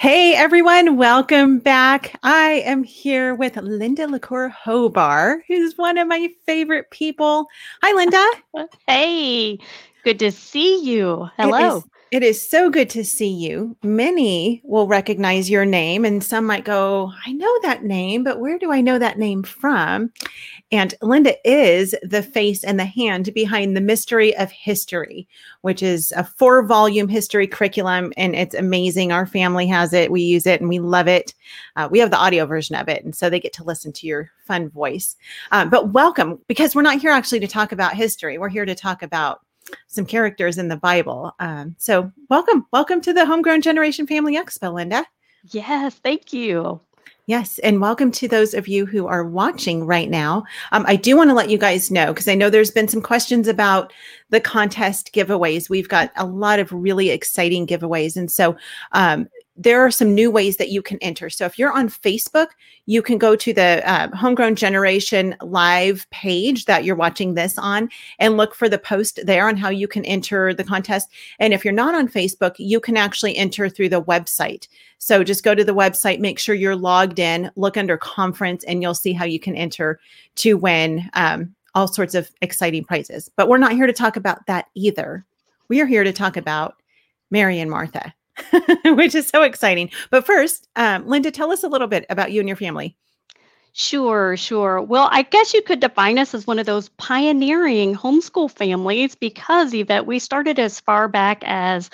Hey everyone, welcome back. I am here with Linda LaCour Hobar, who's one of my favorite people. Hi, Linda. Hey, good to see you. Hello. It is so good to see you. Many will recognize your name, and some might go, I know that name, but where do I know that name from? And Linda is the face and the hand behind The Mystery of History, which is a 4-volume history curriculum, and it's amazing. Our family has it. We use it and we love it. We have the audio version of it, and so they get to listen to your fun voice. But welcome, because we're not here actually to talk about history. We're here to talk about some characters in the Bible. So welcome to the Homegrown Generation Family Expo, Linda. Yes, thank you. Yes, and welcome to those of you who are watching right now. I do want to let you guys know, because I know there's been some questions about the contest giveaways. We've got a lot of really exciting giveaways. And so there are some new ways that you can enter. So if you're on Facebook, you can go to the Homegrown Generation live page that you're watching this on and look for the post there on how you can enter the contest. And if you're not on Facebook, you can actually enter through the website. So just go to the website, make sure you're logged in, look under conference, and you'll see how you can enter to win all sorts of exciting prizes. But we're not here to talk about that either. We are here to talk about Mary and Martha. Which is so exciting. But first, Linda, tell us a little bit about you and your family. Sure. Well, I guess you could define us as one of those pioneering homeschool families because, Yvette, we started as far back as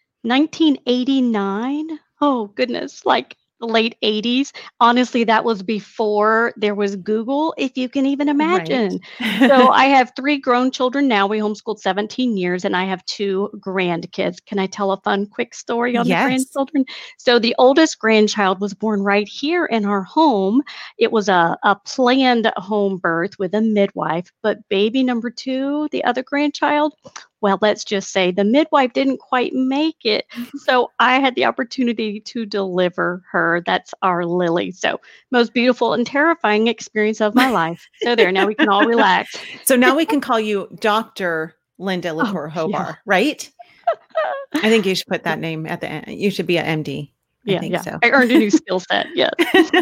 1989. Oh, goodness, like the late 80s. Honestly, that was before there was Google, if you can even imagine. Right. So I have 3 grown children now. We homeschooled 17 years, and I have 2 grandkids. Can I tell a fun, quick story on the Yes. grandchildren? So the oldest grandchild was born right here in our home. It was a planned home birth with a midwife, but baby number 2, the other grandchild, well, let's just say the midwife didn't quite make it. So I had the opportunity to deliver her. That's our Lily. So most beautiful and terrifying experience of my life. So there, now we can all relax. So now we can call you Dr. Linda LaCour Hobar, yeah. Right? I think you should put that name at the end. You should be an MD. I think so. I earned a new skill set. Yes.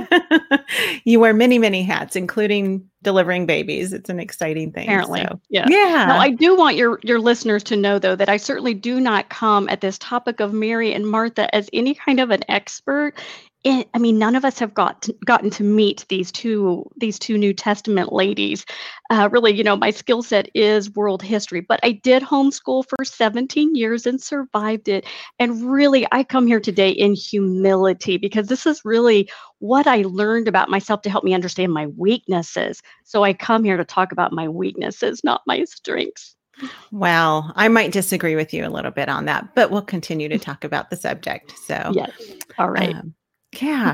You wear many, many hats, including delivering babies. It's an exciting thing. Apparently. So. Yeah. Yeah. Now, I do want your listeners to know, though, that I certainly do not come at this topic of Mary and Martha as any kind of an expert. I mean, none of us have gotten to meet these two New Testament ladies. Really, my skill set is world history, but I did homeschool for 17 years and survived it. And really, I come here today in humility because this is really what I learned about myself to help me understand my weaknesses. So I come here to talk about my weaknesses, not my strengths. Well, I might disagree with you a little bit on that, but we'll continue to talk about the subject. So, yes. All right. Yeah.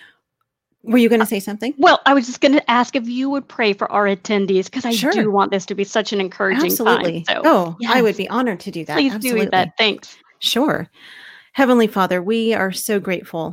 Were you going to say something? Well, I was just going to ask if you would pray for our attendees because I do want this to be such an encouraging Absolutely. time. So, yes. I would be honored to do that. Please Absolutely. do that. Thanks. Sure. Heavenly Father, we are so grateful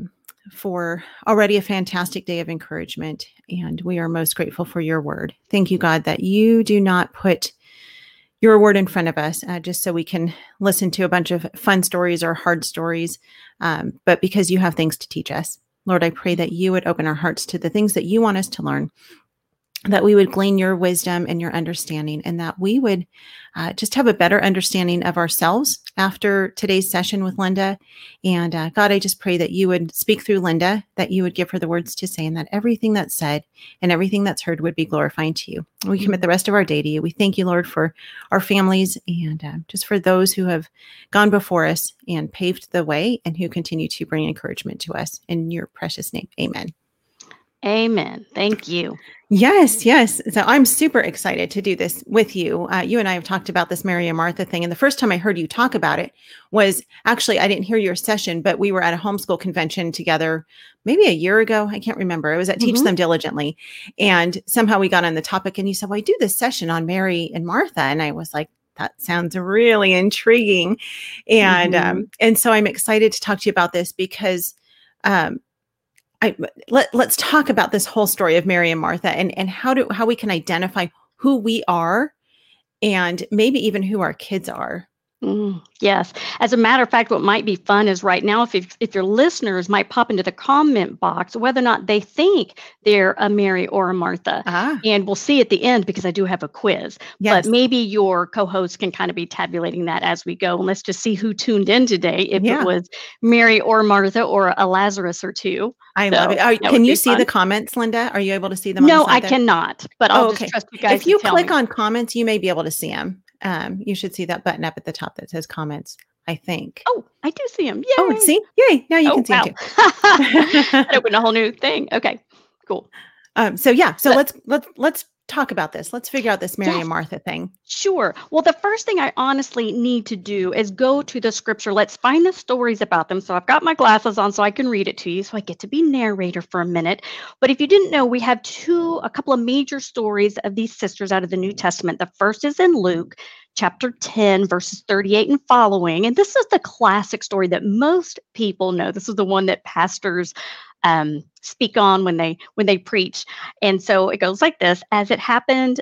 for already a fantastic day of encouragement, and we are most grateful for your word. Thank you, God, that you do not put your word in front of us just so we can listen to a bunch of fun stories or hard stories, but because you have things to teach us. Lord, I pray that you would open our hearts to the things that you want us to learn, that we would glean your wisdom and your understanding, and that we would just have a better understanding of ourselves after today's session with Linda. And God, I just pray that you would speak through Linda, that you would give her the words to say, and that everything that's said and everything that's heard would be glorifying to you. We commit the rest of our day to you. We thank you, Lord, for our families and just for those who have gone before us and paved the way and who continue to bring encouragement to us. In your precious name, amen. Amen. Thank you. Yes. So I'm super excited to do this with you. You and I have talked about this Mary and Martha thing. And the first time I heard you talk about it was actually, I didn't hear your session, but we were at a homeschool convention together maybe a year ago. I can't remember. It was at Teach Them Diligently. And somehow we got on the topic and you said, well, I do this session on Mary and Martha. And I was like, that sounds really intriguing. And, and so I'm excited to talk to you about this because, let's talk about this whole story of Mary and Martha and how we can identify who we are and maybe even who our kids are. Yes. As a matter of fact, what might be fun is right now, if your listeners might pop into the comment box whether or not they think they're a Mary or a Martha. Ah, And we'll see at the end because I do have a quiz. But yes. maybe your co-host can kind of be tabulating that as we go. And let's just see who tuned in today, if it Yeah. was Mary or Martha or a Lazarus or two. I love So it. that Can would you be see fun. the comments, Linda? Are you able to see them on the No, I side there? cannot, but I'll Oh, just okay. trust you guys If to you tell click me. on comments, you may be able to see them. You should see that button up at the top that says comments, I think. Oh, I do see them. Oh, Yay. see? Yay. Now you Oh, can see them wow. too. That opened a whole new thing. Okay, cool. So Let- let's talk about this. Let's figure out this Mary Yes. and Martha thing. Sure. Well, the first thing I honestly need to do is go to the scripture. Let's find the stories about them. So I've got my glasses on so I can read it to you. So I get to be narrator for a minute. But if you didn't know, we have a couple of major stories of these sisters out of the New Testament. The first is in Luke chapter 10, verses 38 and following. And this is the classic story that most people know. This is the one that pastors speak on when they preach. And so it goes like this: as it happened,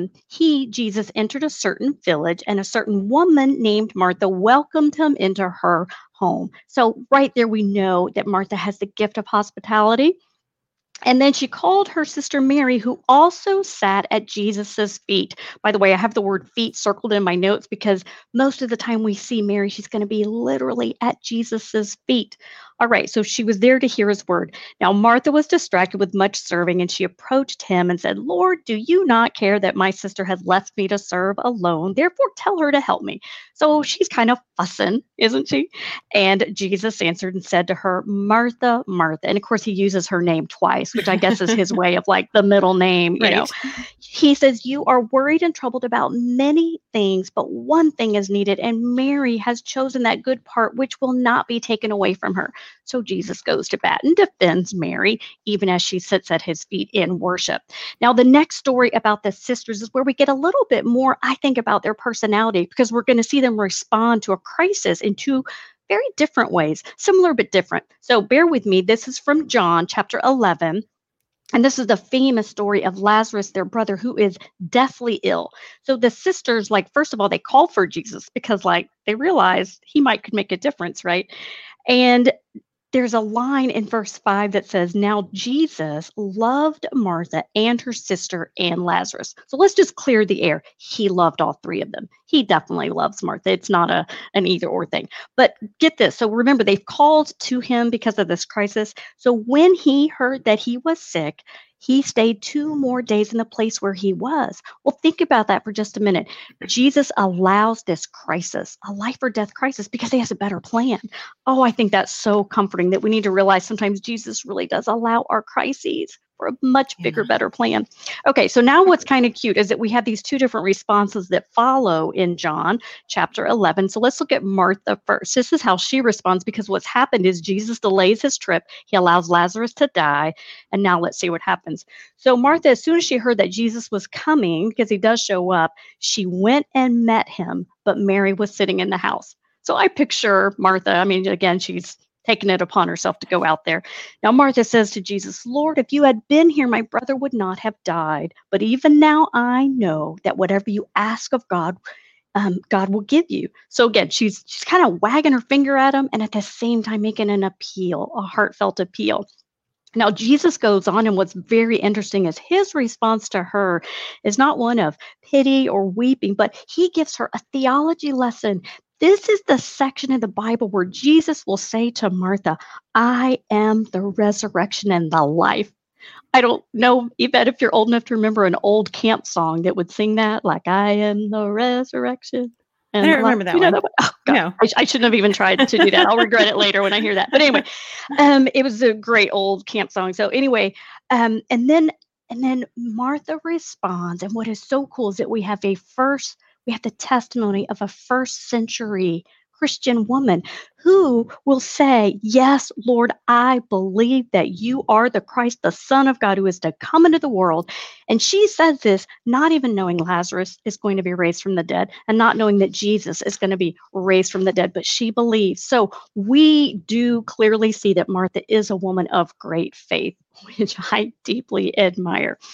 Jesus entered a certain village, and a certain woman named Martha welcomed him into her home. So right there, we know that Martha has the gift of hospitality. And then she called her sister Mary, who also sat at Jesus's feet. By the way, I have the word feet circled in my notes because most of the time we see Mary, she's going to be literally at Jesus's feet. All right, so she was there to hear his word. Now, Martha was distracted with much serving, and she approached him and said, "Lord, do you not care that my sister has left me to serve alone? Therefore, tell her to help me." So she's kind of fussing, isn't she? And Jesus answered and said to her, "Martha, Martha." And of course, he uses her name twice, which I guess is his way of like the middle name, Right. He says, "You are worried and troubled about many things, but one thing is needed, and Mary has chosen that good part which will not be taken away from her." So Jesus goes to bat and defends Mary, even as she sits at his feet in worship. Now, the next story about the sisters is where we get a little bit more, I think, about their personality, because we're going to see them respond to a crisis in two very different ways, similar but different. So bear with me. This is from John chapter 11. And this is the famous story of Lazarus, their brother, who is deathly ill. So the sisters, like, first of all, they call for Jesus because, like, they realize he could make a difference, right? And there's a line in verse 5 that says, "Now Jesus loved Martha and her sister and Lazarus." So let's just clear the air. He loved all three of them. He definitely loves Martha. It's not an either or thing. But get this. So remember, they've called to him because of this crisis. So when he heard that he was sick, he stayed 2 more days in the place where he was. Well, think about that for just a minute. Jesus allows this crisis, a life or death crisis, because he has a better plan. Oh, I think that's so comforting that we need to realize sometimes Jesus really does allow our crises for a much bigger, better plan. Okay, so now what's kind of cute is that we have these two different responses that follow in John chapter 11. So let's look at Martha first. This is how she responds, because what's happened is Jesus delays his trip. He allows Lazarus to die. And now let's see what happens. So Martha, as soon as she heard that Jesus was coming, because he does show up, she went and met him, but Mary was sitting in the house. So I picture Martha, I mean, again, she's taken it upon herself to go out there. Now, Martha says to Jesus, "Lord, if you had been here, my brother would not have died. But even now I know that whatever you ask of God, God will give you." So again, she's kind of wagging her finger at him and at the same time making an appeal, a heartfelt appeal. Now, Jesus goes on, and what's very interesting is his response to her is not one of pity or weeping, but he gives her a theology lesson. This is the section of the Bible where Jesus will say to Martha, "I am the resurrection and the life." I don't know, Yvette, if you're old enough to remember an old camp song that would sing that, like, "I am the resurrection I and don't the life." remember that You know one. that one? Oh, God. No. I shouldn't have even tried to do that. I'll regret it later when I hear that. But anyway, it was a great old camp song. So anyway, and then Martha responds, and what is so cool is that we have the testimony of a first century Christian woman who will say, "Yes, Lord, I believe that you are the Christ, the Son of God, who is to come into the world." And she says this not even knowing Lazarus is going to be raised from the dead and not knowing that Jesus is going to be raised from the dead, but she believes. So we do clearly see that Martha is a woman of great faith, which I deeply admire.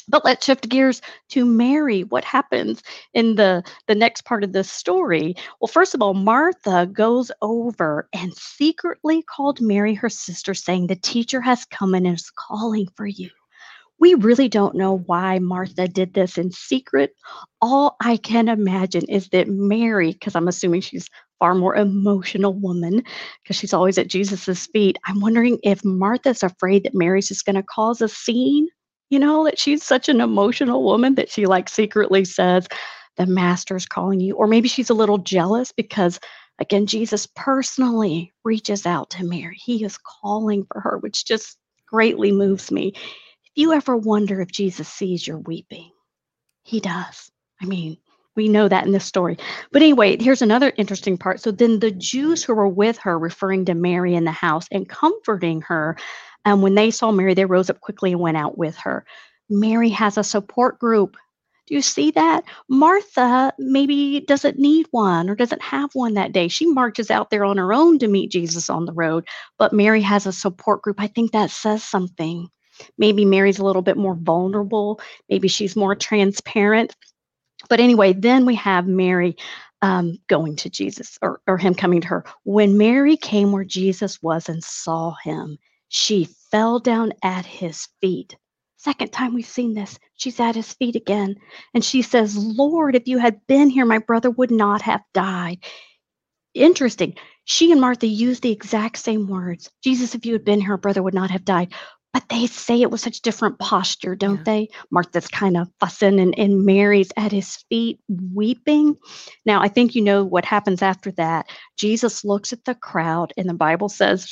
But let's shift gears to Mary. What happens in the next part of this story? Well, first of all, Martha goes over and secretly called Mary, her sister, saying, "The teacher has come and is calling for you." We really don't know why Martha did this in secret. All I can imagine is that Mary, because I'm assuming she's far more emotional woman, because she's always at Jesus's feet. I'm wondering if Martha's afraid that Mary's just going to cause a scene. That she's such an emotional woman that she like secretly says, "The master's calling you." Or maybe she's a little jealous because again, Jesus personally reaches out to Mary. He is calling for her, which just greatly moves me. If you ever wonder if Jesus sees your weeping, he does. I mean, we know that in this story. But anyway, here's another interesting part. So then the Jews who were with her, referring to Mary in the house and comforting her, when they saw Mary, they rose up quickly and went out with her. Mary has a support group. Do you see that? Martha maybe doesn't need one or doesn't have one that day. She marches out there on her own to meet Jesus on the road, but Mary has a support group. I think that says something. Maybe Mary's a little bit more vulnerable. Maybe she's more transparent. But anyway, then we have Mary going to Jesus or him coming to her. When Mary came where Jesus was and saw him, she fell down at his feet. Second time we've seen this. She's at his feet again. And she says, "Lord, if you had been here, my brother would not have died." Interesting. She and Martha use the exact same words. "Jesus, if you had been here, our brother would not have died." But they say it with such different posture, don't they? Martha's kind of fussing and Mary's at his feet weeping. Now, I think you know what happens after that. Jesus looks at the crowd, and the Bible says,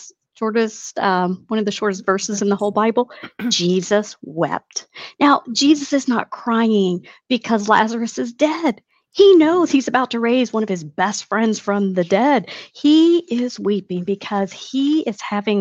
one of the shortest verses in the whole Bible, Jesus wept. Now, Jesus is not crying because Lazarus is dead. He knows he's about to raise one of his best friends from the dead. He is weeping because he is having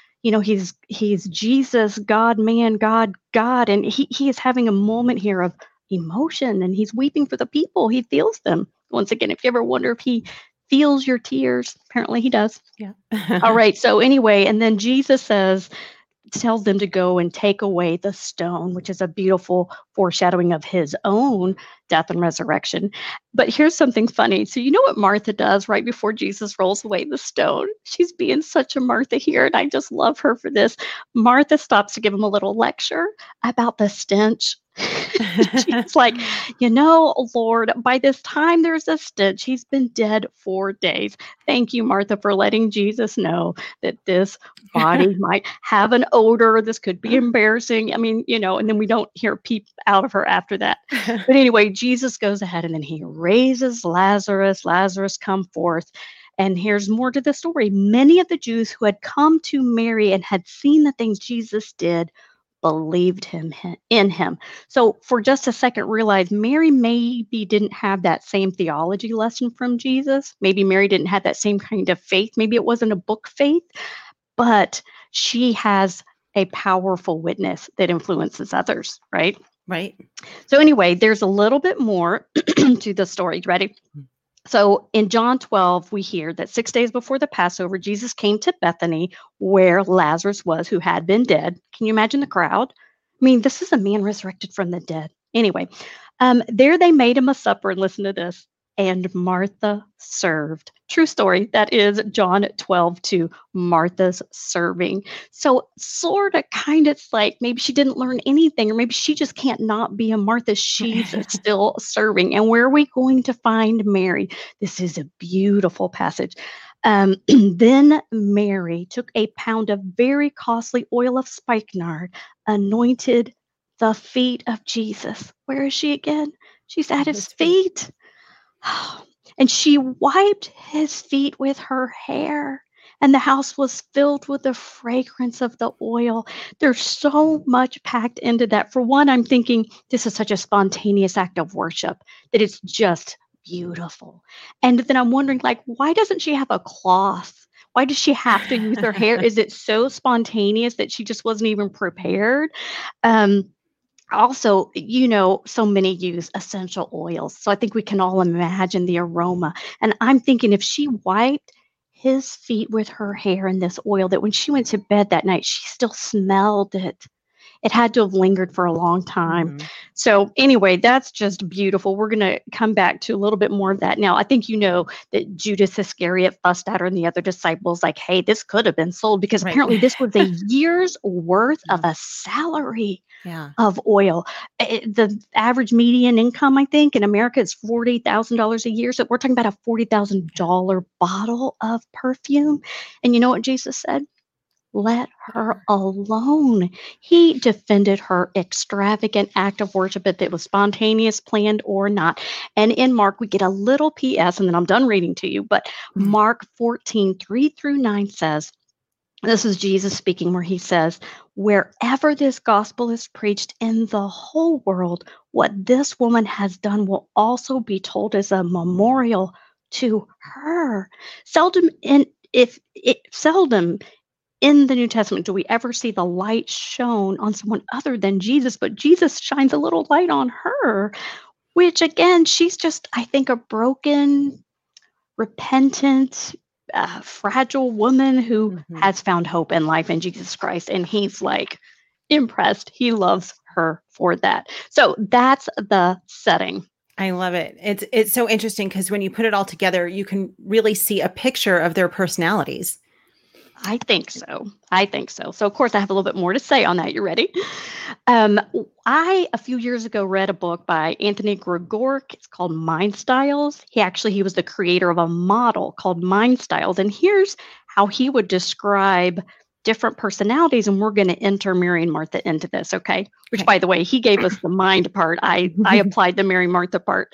he's Jesus, God, man, God, and he is having a moment here of emotion, and he's weeping for the people. He feels them. Once again, if you ever wonder if he feels your tears, apparently he does. Yeah. All right. So anyway, and then Jesus tells them to go and take away the stone, which is a beautiful foreshadowing of his own death and resurrection. But here's something funny. So you know what Martha does right before Jesus rolls away the stone? She's being such a Martha here, and I just love her for this. Martha stops to give him a little lecture about the stench. She's like, "Lord, by this time there's a stench. He's been dead 4 days. Thank you, Martha, for letting Jesus know that this body might have an odor. This could be embarrassing." I mean, and then we don't hear peep out of her after that. But anyway, Jesus goes ahead and then he raises Lazarus. Lazarus, come forth. And here's more to the story. Many of the Jews who had come to Mary and had seen the things Jesus did believed in him. So for just a second, realize Mary maybe didn't have that same theology lesson from Jesus. Maybe Mary didn't have that same kind of faith. Maybe it wasn't a book faith, but she has a powerful witness that influences others, right? Right. So anyway, there's a little bit more to the story. Ready? So in John 12, we hear that 6 days before the Passover, Jesus came to Bethany where Lazarus was, who had been dead. Can you imagine the crowd? I mean, this is a man resurrected from the dead. Anyway, there they made him a supper, and listen to this. And Martha served. True story. That is John 12:2. Martha's serving. So sort of kind of like maybe she didn't learn anything, or maybe she just can't not be a Martha. She's still serving. And where are we going to find Mary? This is a beautiful passage. Then Mary took a pound of very costly oil of spikenard, anointed the feet of Jesus. Where is she again? She's at his feet. And she wiped his feet with her hair, and the house was filled with the fragrance of the oil. There's so much packed into that. For one, I'm thinking this is such a spontaneous act of worship that it's just beautiful. And then I'm wondering, why doesn't she have a cloth? Why does she have to use her hair? Is it so spontaneous that she just wasn't even prepared? Also, so many use essential oils. So I think we can all imagine the aroma. And I'm thinking if she wiped his feet with her hair in this oil, that when she went to bed that night, she still smelled it. It had to have lingered for a long time. Mhm. So anyway, that's just beautiful. We're going to come back to a little bit more of that. Now, I think you know that Judas Iscariot fussed at her and the other disciples like, hey, this could have been sold because Right. apparently this was a year's worth of Yeah. a salary Yeah. of oil. The average median income, I think, in America is $40,000 a year. So we're talking about a $40,000 bottle of perfume. And you know what Jesus said? Let her alone. He defended her extravagant act of worship, if it was spontaneous, planned, or not. And in Mark, we get a little PS, and then I'm done reading to you. But Mark 14:3-9 says, this is Jesus speaking, where he says, wherever this gospel is preached in the whole world, what this woman has done will also be told as a memorial to her. Seldom in if it seldom in the New Testament do we ever see the light shone on someone other than Jesus, but Jesus shines a little light on her, which again, she's just, I think, a broken, repentant, fragile woman who Mhm. has found hope in life in Jesus Christ. And he's like impressed. He loves her for that. So that's the setting. I love it. It's so interesting because when you put it all together, you can really see a picture of their personalities. I think so. I think so. So, of course, I have a little bit more to say on that. You ready? A few years ago, read a book by Anthony Gregorek. It's called Mind Styles. He was the creator of a model called Mind Styles. And here's how he would describe different personalities. And we're going to enter Mary and Martha into this, okay? Which, Okay. by the way, he gave us the mind part. I applied the Mary Martha part.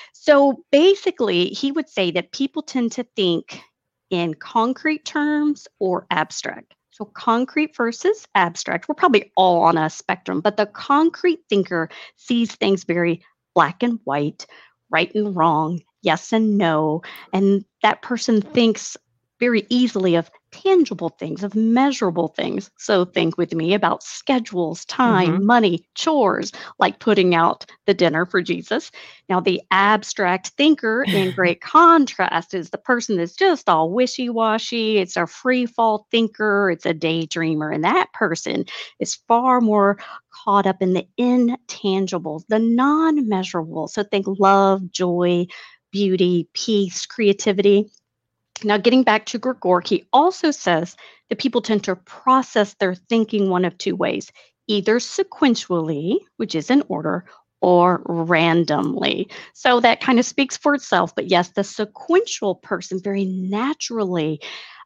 So basically, he would say that people tend to think in concrete terms or abstract. So concrete versus abstract. We're probably all on a spectrum, but the concrete thinker sees things very black and white, right and wrong, yes and no. And that person thinks very easily of tangible things, of measurable things. So think with me about schedules, time, Mhm. money, chores, like putting out the dinner for Jesus. Now, the abstract thinker, in great contrast, is the person that's just all wishy washy. It's a free fall thinker, it's a daydreamer. And that person is far more caught up in the intangibles, the non measurable. So think love, joy, beauty, peace, creativity. Now, getting back to Gregor, he also says that people tend to process their thinking one of two ways, either sequentially, which is in order, or randomly. So that kind of speaks for itself. But yes, the sequential person very naturally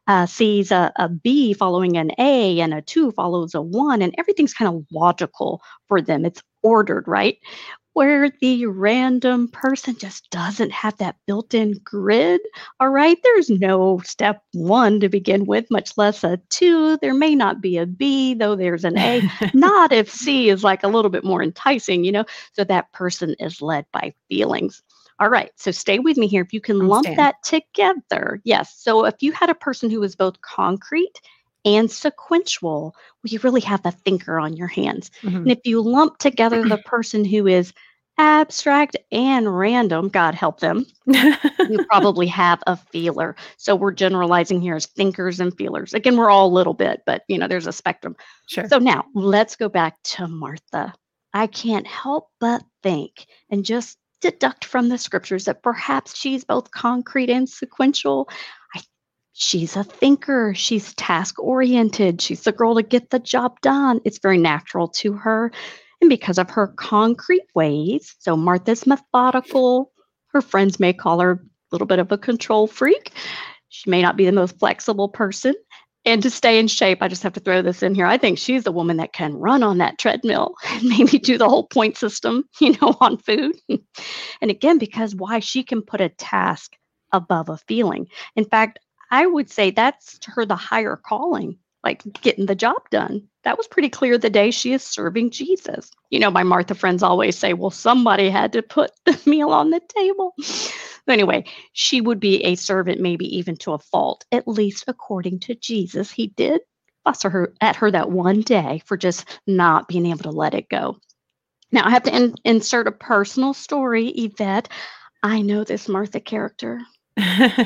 sees a B following an A and a 2 follows a 1, and everything's kind of logical for them. It's ordered, right? Where the random person just doesn't have that built-in grid. All right, there's no step 1 to begin with, much less a 2. There may not be a B, though there's an A. Not if C is like a little bit more enticing, you know? So that person is led by feelings. All right, so stay with me here. If you can I'm lump staying. that together. Yes. So if you had a person who was both concrete and sequential, well, you really have a thinker on your hands. And Mhm. if you lump together the person who is abstract and random, God help them, you probably have a feeler. So we're generalizing here as thinkers and feelers. Again, we're all a little bit, but there's a spectrum. Sure. So now let's go back to Martha. I can't help but think and just deduct from the scriptures that perhaps she's both concrete and sequential. I, she's a thinker. She's task oriented. She's the girl to get the job done. It's very natural to her. And because of her concrete ways, so Martha's methodical. Her friends may call her a little bit of a control freak. She may not be the most flexible person. And to stay in shape, I just have to throw this in here. I think she's the woman that can run on that treadmill and maybe do the whole point system, on food. And again, because why she can put a task above a feeling. In fact, I would say that's to her the higher calling, like getting the job done. That was pretty clear the day she is serving Jesus. My Martha friends always say, well, somebody had to put the meal on the table. But anyway, she would be a servant, maybe even to a fault, at least according to Jesus. He did fuss at her that one day for just not being able to let it go. Now, I have to insert a personal story, Yvette. I know this Martha character.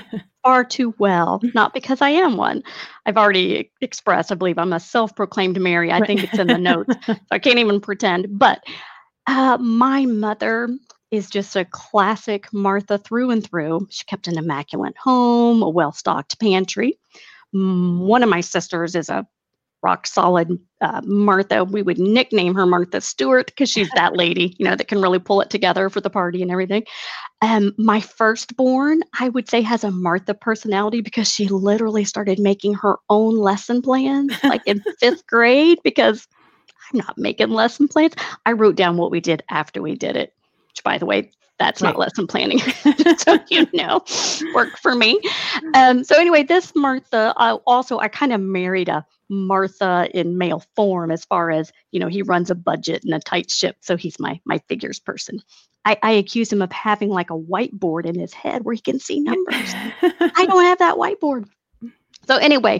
far too well, not because I am one. I've already expressed, I believe I'm a self-proclaimed Mary. I think it's in the notes, so I can't even pretend. But my mother is just a classic Martha through and through. She kept an immaculate home, a well-stocked pantry. One of my sisters is a rock solid Martha. We would nickname her Martha Stewart because she's that lady, that can really pull it together for the party and everything. My firstborn, I would say, has a Martha personality because she literally started making her own lesson plans like in fifth grade because I'm not making lesson plans. I wrote down what we did after we did it, which, by the way, that's not lesson planning. So, worked for me. So anyway, this Martha, I kind of married a Martha in male form as far as, he runs a budget and a tight ship. So he's my figures person. I accuse him of having like a whiteboard in his head where he can see numbers. I don't have that whiteboard. So anyway,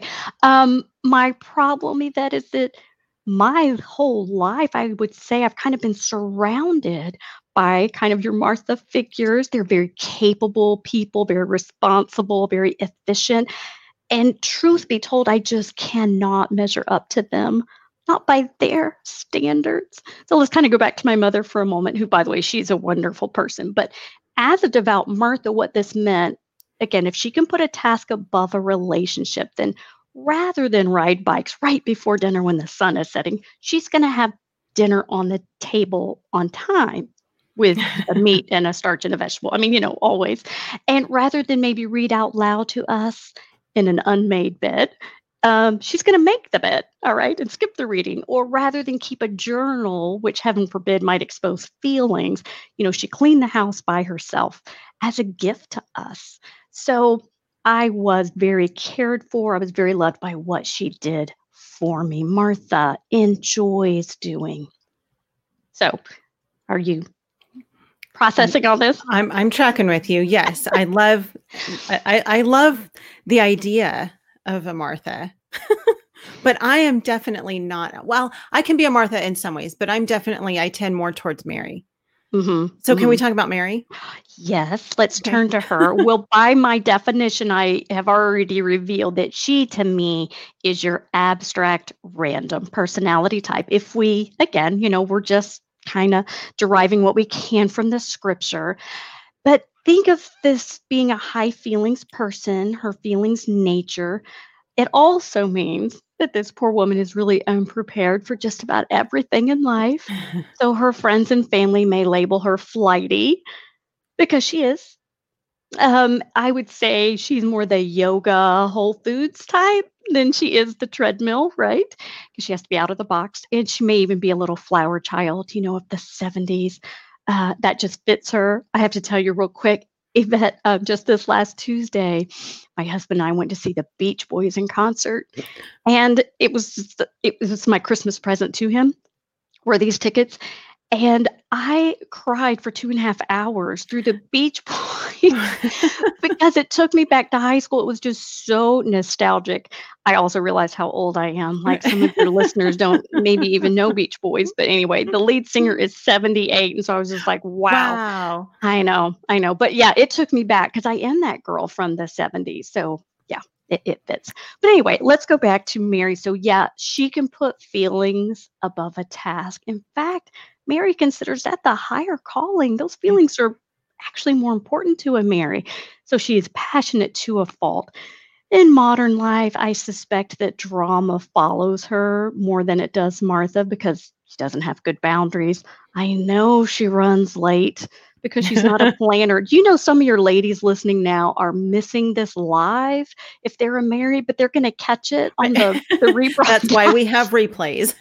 my problem, Yvette, is that my whole life, I would say I've kind of been surrounded by kind of your Martha figures. They're very capable people, very responsible, very efficient. And truth be told, I just cannot measure up to them, not by their standards. So let's kind of go back to my mother for a moment, who, by the way, she's a wonderful person. But as a devout Martha, what this meant, again, if she can put a task above a relationship, then rather than ride bikes right before dinner when the sun is setting, she's going to have dinner on the table on time with a meat and a starch and a vegetable. I mean, always. And rather than maybe read out loud to us in an unmade bed, she's going to make the bed, all right, and skip the reading. Or rather than keep a journal, which heaven forbid might expose feelings, she cleaned the house by herself as a gift to us. So I was very cared for. I was very loved by what she did for me. Martha enjoys doing. So are you processing all this? I'm tracking with you. Yes. I love the idea of a Martha, but I am definitely not. Well, I can be a Martha in some ways, but I tend more towards Mary. Mm-hmm. So can we talk about Mary? Yes, let's turn to her. Well, by my definition, I have already revealed that she, to me, is your abstract random personality type. If we, again, we're just kind of deriving what we can from the scripture. But think of this being a high feelings person, her feelings nature. It also means that this poor woman is really unprepared for just about everything in life. So her friends and family may label her flighty because she is. I would say she's more the yoga Whole Foods type than she is the treadmill, right? Because she has to be out of the box. And she may even be a little flower child, of the 70s. That just fits her. I have to tell you real quick, Yvette, just this last Tuesday, my husband and I went to see the Beach Boys in concert. And it was my Christmas present to him, were these tickets. And I cried for 2.5 hours through the Beach Boys because it took me back to high school. It was just so nostalgic. I also realized how old I am. Like some of your listeners don't maybe even know Beach Boys. But anyway, the lead singer is 78. And so I was just like, wow. I know. But yeah, it took me back because I am that girl from the 70s. So yeah, it fits. But anyway, let's go back to Mary. So yeah, she can put feelings above a task. In fact, Mary considers that the higher calling. Those feelings are actually more important to a Mary. So she is passionate to a fault. In modern life, I suspect that drama follows her more than it does Martha because she doesn't have good boundaries. I know she runs late because she's not a planner. Do you know some of your ladies listening now are missing this live if they're married, but they're going to catch it on the rebroadcast? That's why we have replays.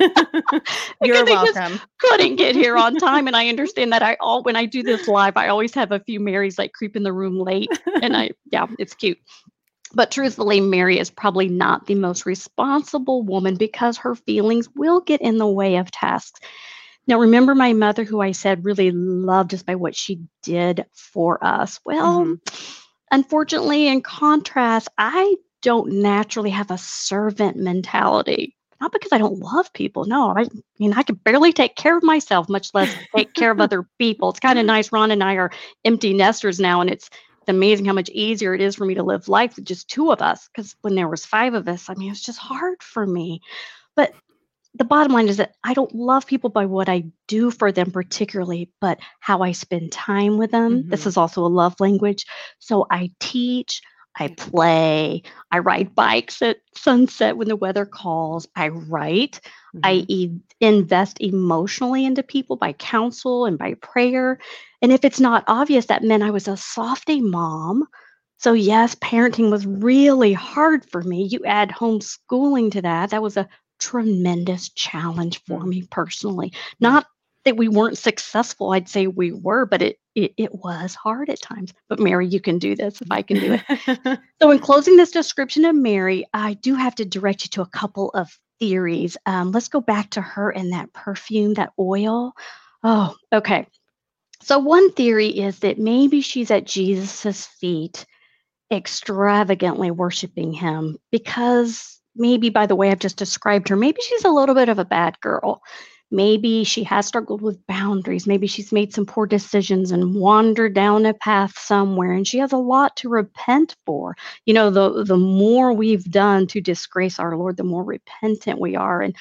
You're welcome. Couldn't get here on time. And I understand that when I do this live, I always have a few Marys like creep in the room late. And it's cute. But truthfully, Mary is probably not the most responsible woman because her feelings will get in the way of tasks. Now, remember my mother, who I said really loved us by what she did for us. Well, unfortunately, in contrast, I don't naturally have a servant mentality. Not because I don't love people. No, I can barely take care of myself, much less take care of other people. It's kind of nice. Ron and I are empty nesters now, and it's amazing how much easier it is for me to live life with just two of us. Because when there was five of us, I mean, it was just hard for me. But the bottom line is that I don't love people by what I do for them particularly, but how I spend time with them. This Mhm. is also a love language. So I teach, I Yeah. play, I ride bikes at sunset when the weather calls, I write, Mhm. invest emotionally into people by counsel and by prayer. And if it's not obvious, that meant I was a softy mom. So, yes, parenting was really hard for me. You add homeschooling to that. That was a tremendous challenge for Mm. me personally. Yeah. Not that we weren't successful, I'd say we were, but it was hard at times. But Mary, you can do this if I can do it. So, in closing this description of Mary, I do have to direct you to a couple of theories. Let's go back to her and that perfume, that oil. Oh, okay. So, one theory is that maybe she's at Jesus's feet extravagantly worshiping him because maybe by the way I've just described her, maybe she's a little bit of a bad girl. Maybe she has struggled with boundaries. Maybe she's made some poor decisions and wandered down a path somewhere and she has a lot to repent for. You know, the more we've done to disgrace our Lord, the more repentant we are and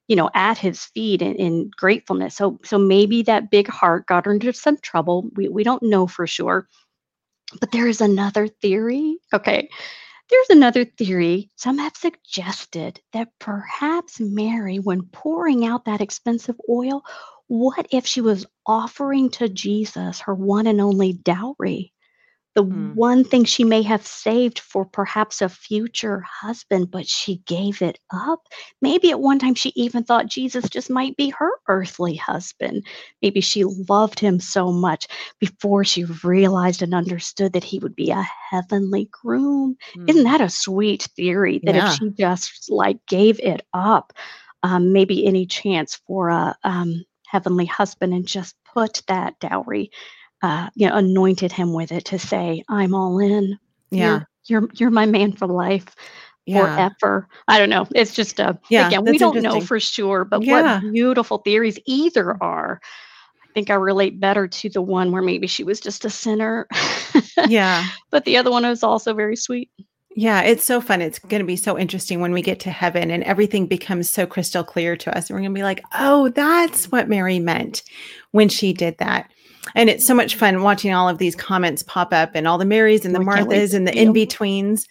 at his feet in gratefulness. So maybe that big heart got her into some trouble. We don't know for sure. But there is another theory. Okay. There's another theory. Some have suggested that perhaps Mary, when pouring out that expensive oil, what if she was offering to Jesus her one and only dowry? The Mm. one thing she may have saved for perhaps a future husband, but she gave it up. Maybe at one time she even thought Jesus just might be her earthly husband. Maybe she loved him so much before she realized and understood that he would be a heavenly groom. Isn't Mm. that a sweet theory that if Yeah. she just like gave it up, maybe any chance for a heavenly husband and just put that dowry anointed him with it to say, "I'm all in. Yeah. You're my man for life, Yeah. forever." I don't know. It's just Yeah. again, we That's don't know interesting. for sure, but what Yeah. beautiful theories either are. I think I relate better to the one where maybe she was just a sinner, Yeah. but the other one was also very sweet. Yeah, it's so fun. It's going to be so interesting when we get to heaven and everything becomes so crystal clear to us. And we're going to be like, oh, that's what Mary meant when she did that. And it's so much fun watching all of these comments pop up and all the Marys and the We can't wait Marthas to and the see 'em. in-betweens.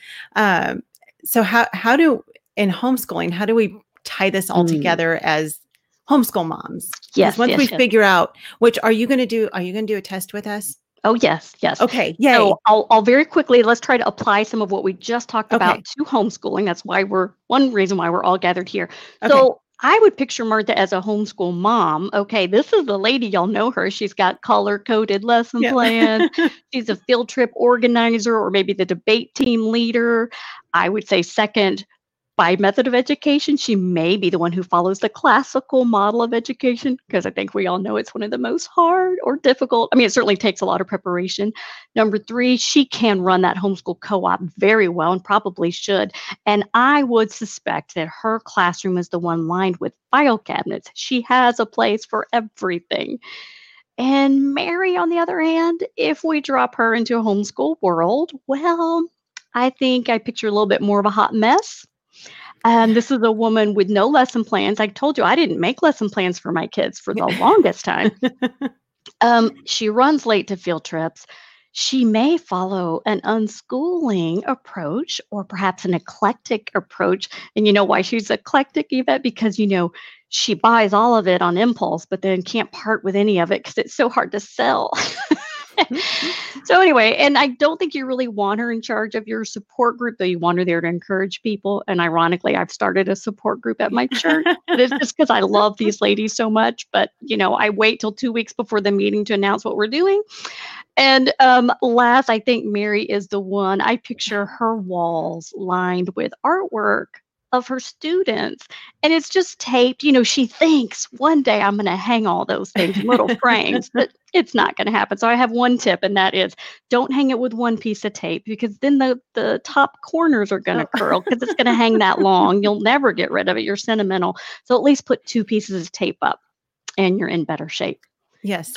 So how do, in homeschooling, how do we tie this all Mm. together as homeschool moms? Because Yes, once we yes, yes. figure out, which are you going to do? Are you going to do a test with us? Oh, yes, yes. Okay. Yay. So I'll very quickly let's try to apply some of what we just talked Okay. about to homeschooling. That's why one reason why we're all gathered here. Okay. So I would picture Martha as a homeschool mom. Okay, this is the lady, y'all know her. She's got color-coded lesson Yeah. plans. She's a field trip organizer or maybe the debate team leader. I would say second, by method of education, she may be the one who follows the classical model of education because I think we all know it's one of the most hard or difficult. I mean, it certainly takes a lot of preparation. Number three, she can run that homeschool co op very well and probably should. And I would suspect that her classroom is the one lined with file cabinets. She has a place for everything. And Mary, on the other hand, if we drop her into a homeschool world, well, I think I picture a little bit more of a hot mess. This is a woman with no lesson plans. I told you I didn't make lesson plans for my kids for the longest time. She runs late to field trips. She may follow an unschooling approach or perhaps an eclectic approach. And you know why she's eclectic, Yvette? Because, she buys all of it on impulse, but then can't part with any of it because it's so hard to sell. So anyway, and I don't think you really want her in charge of your support group, though you want her there to encourage people. And ironically, I've started a support group at my church. But it's just because I love these ladies so much. But I wait till 2 weeks before the meeting to announce what we're doing. And last, I think Mary is the one. I picture her walls lined with artwork of her students. And it's just taped. She thinks one day I'm going to hang all those things in little frames, but it's not going to happen. So I have one tip, and that is don't hang it with one piece of tape because then the top corners are going to curl because it's going to hang that long. You'll never get rid of it. You're sentimental. So at least put two pieces of tape up and you're in better shape. Yes. So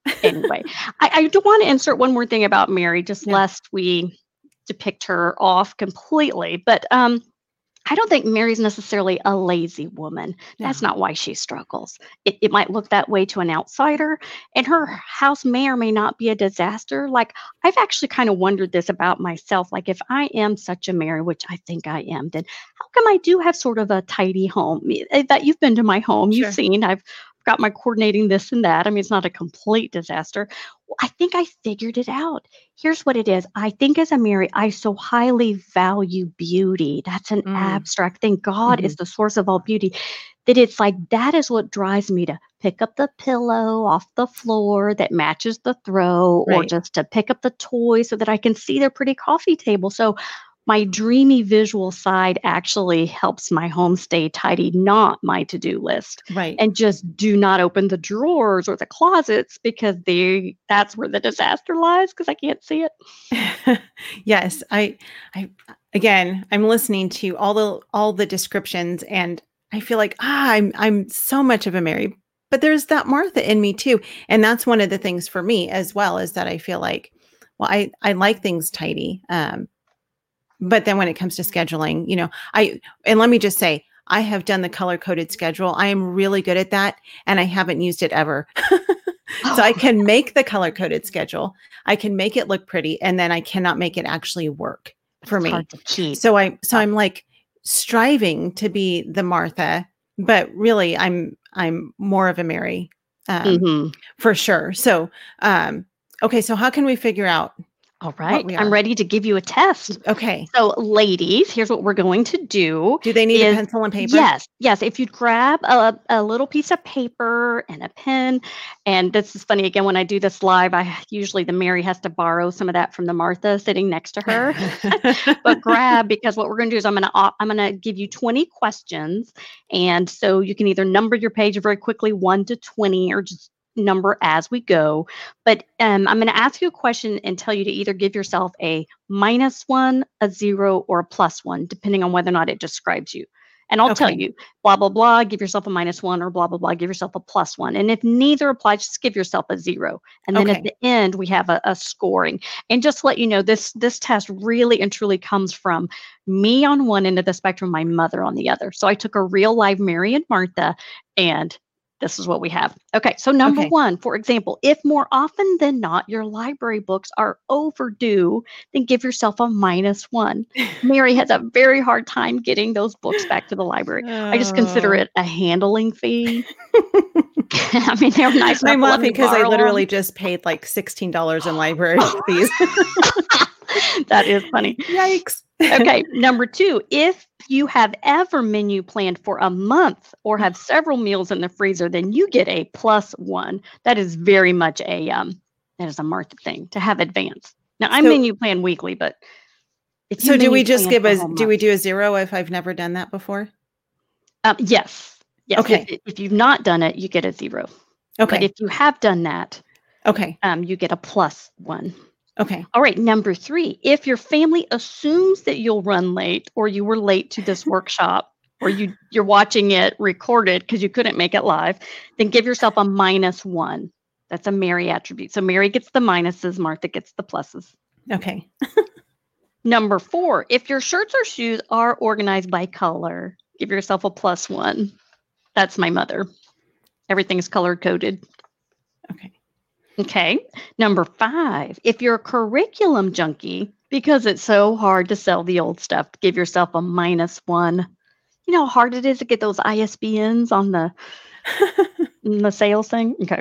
Anyway, I do want to insert one more thing about Mary, just Yeah. lest we depict her off completely. But I don't think Mary's necessarily a lazy woman. That's No. not why she struggles. It might look that way to an outsider, and her house may or may not be a disaster. Like, I've actually kind of wondered this about myself. Like, if I am such a Mary, which I think I am, then how come I do have sort of a tidy home? That you've been to my home, you've Sure. seen, I've got my coordinating this and that. I mean, it's not a complete disaster. Well, I think I figured it out. Here's what it is. I think as a Mary, I so highly value beauty. That's an Mm. abstract thing. God Hmm. is the source of all beauty. That it's like that is what drives me to pick up the pillow off the floor that matches the throw, or Right. just to pick up the toy so that I can see their pretty coffee table. So my dreamy visual side actually helps my home stay tidy, not my to-do list. Right. And just do not open the drawers or the closets, because that's where the disaster lies, because I can't see it. Yes. I again, I'm listening to all the descriptions, and I feel like I'm so much of a Mary, but there's that Martha in me too, and that's one of the things for me as well, is that I feel like, well, I like things tidy, but then when it comes to scheduling, and let me just say, I have done the color coded schedule. I am really good at that, and I haven't used it ever. So I Oh, can make the color coded schedule. I can make it look pretty, and then I cannot make it actually work but for it's hard me. to keep. So I'm like striving to be the Martha, but really I'm more of a Mary, um, Mhm. for sure. So okay, so how can we figure out All what right, we I'm are? ready to give you a test. Okay. So, ladies, here's what we're going to do Do they need a is pencil and paper? yes, yes, if you'd grab a little piece of paper and a pen, and this is funny, again, when I do this live, usually the Mary has to borrow some of that from the Martha sitting next to her. But grab, because what we're going to do is I'm going to give you 20 questions, and so you can either number your page very quickly, 1 to 20, or just number as we go. But I'm going to ask you a question and tell you to either give yourself a -1, a 0, or a +1, depending on whether or not it describes you. And I'll tell Okay. you, blah, blah, blah, give yourself a -1, or blah, blah, blah, give yourself a +1. And if neither applies, just give yourself a 0. And then at Okay. the end, we have a scoring. And just to let you know, this test really and truly comes from me on one end of the spectrum, my mother on the other. So I took a real live Mary and Martha, and this is what we have. Okay, so number Okay. one, for example, if more often than not your library books are overdue, then give yourself a -1. Mary has a very hard time getting those books back to the library. I just consider Oh. it a handling fee. I mean, they're nice enough I'm to let laughing me because I borrow literally them. just paid like $16 in library fees. That is funny. Yikes. Okay, number two, if you have ever menu planned for a month or have several meals in the freezer, then you get a +1. That is very much that is a Martha thing to have advance. Now I So menu plan weekly, but if you so do menu we just plan give for a a whole do we month, do a 0 if I've never done that before? yes, yes. Okay. If you've not done it, you get a 0. But Okay. if you have done that, Okay. you get a +1. Okay. All right, number three, if your family assumes that you'll run late or you were late to this workshop, or you're watching it recorded because you couldn't make it live, then give yourself a -1. That's a Mary attribute. So Mary gets the minuses, Martha gets the pluses. Okay. Number four, if your shirts or shoes are organized by color, give yourself a +1. That's my mother. Everything's color coded. Okay. Okay. Number five, if you're a curriculum junkie, because it's so hard to sell the old stuff, give yourself a -1. You know how hard it is to get those ISBNs on the sales thing? Okay.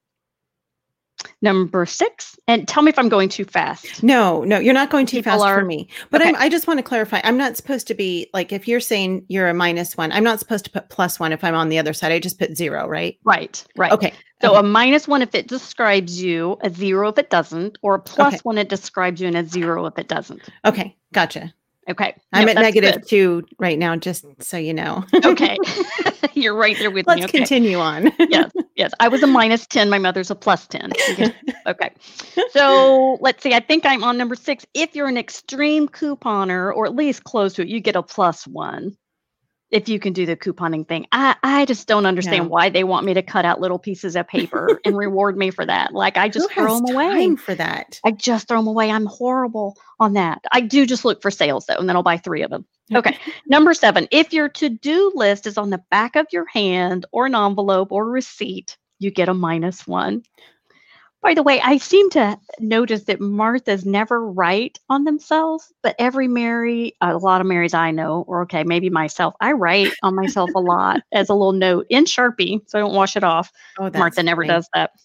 Number six, and tell me if I'm going too fast. No, no, you're not going too People fast for are me. But okay. I just want to clarify. I'm not supposed to be like, if you're saying you're a -1, I'm not supposed to put +1 if I'm on the other side. I just put 0, right? Right, right. Okay. So Okay. a -1 if it describes you, a 0 if it doesn't, or a Okay. +1 it describes you, and a 0 if it doesn't. Okay. Gotcha. Okay. I'm Yep, at that's good. -2 right now, just so you know. Okay. You're right there with me. Let's Okay. continue on. Yes, yes. I was a -10. My mother's a +10. Okay. Okay. So let's see. I think I'm on number six. If you're an extreme couponer, or at least close to it, you get a +1. if you can do the couponing thing. I just don't understand No. why they want me to cut out little pieces of paper and reward me for that. Like, I Who just throw has them away. time for that? I just throw them away. I'm horrible on that. I do just look for sales, though, and then I'll buy 3 of them. Okay. Number 7, if your to-do list is on the back of your hand or an envelope or receipt, you get a -1. By the way, I seem to notice that Marthas never write on themselves, but every Mary, a lot of Marys I know, or okay, maybe myself, I write on myself a lot as a little note in Sharpie, so I don't wash it off. Oh, that's Martha never funny. does that.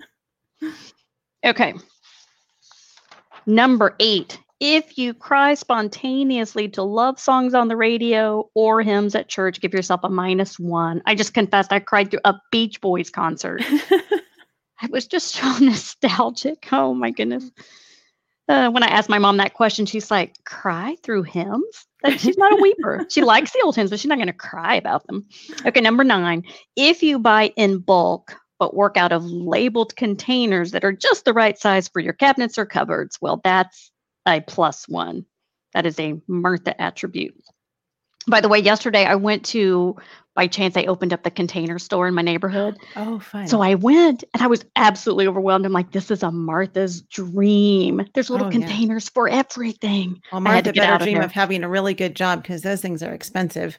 Okay. Number 8, if you cry spontaneously to love songs on the radio or hymns at church, give yourself a -1. I just confessed I cried through a Beach Boys concert. I was just so nostalgic. Oh my goodness. When I asked my mom that question, she's like, cry through hymns? She's not a weeper. She likes the old hymns, but she's not going to cry about them. Okay, number 9. If you buy in bulk, but work out of labeled containers that are just the right size for your cabinets or cupboards, well, that's a +1. That is a Martha attribute. By the way, yesterday I went to, by chance, they opened up the Container Store in my neighborhood. Oh, fun. So I went and I was absolutely overwhelmed. I'm like, this is a Martha's dream. There's little Oh, yeah. containers for everything. Well, I had Martha to get better out of dream there. of having a really good job because those things are expensive.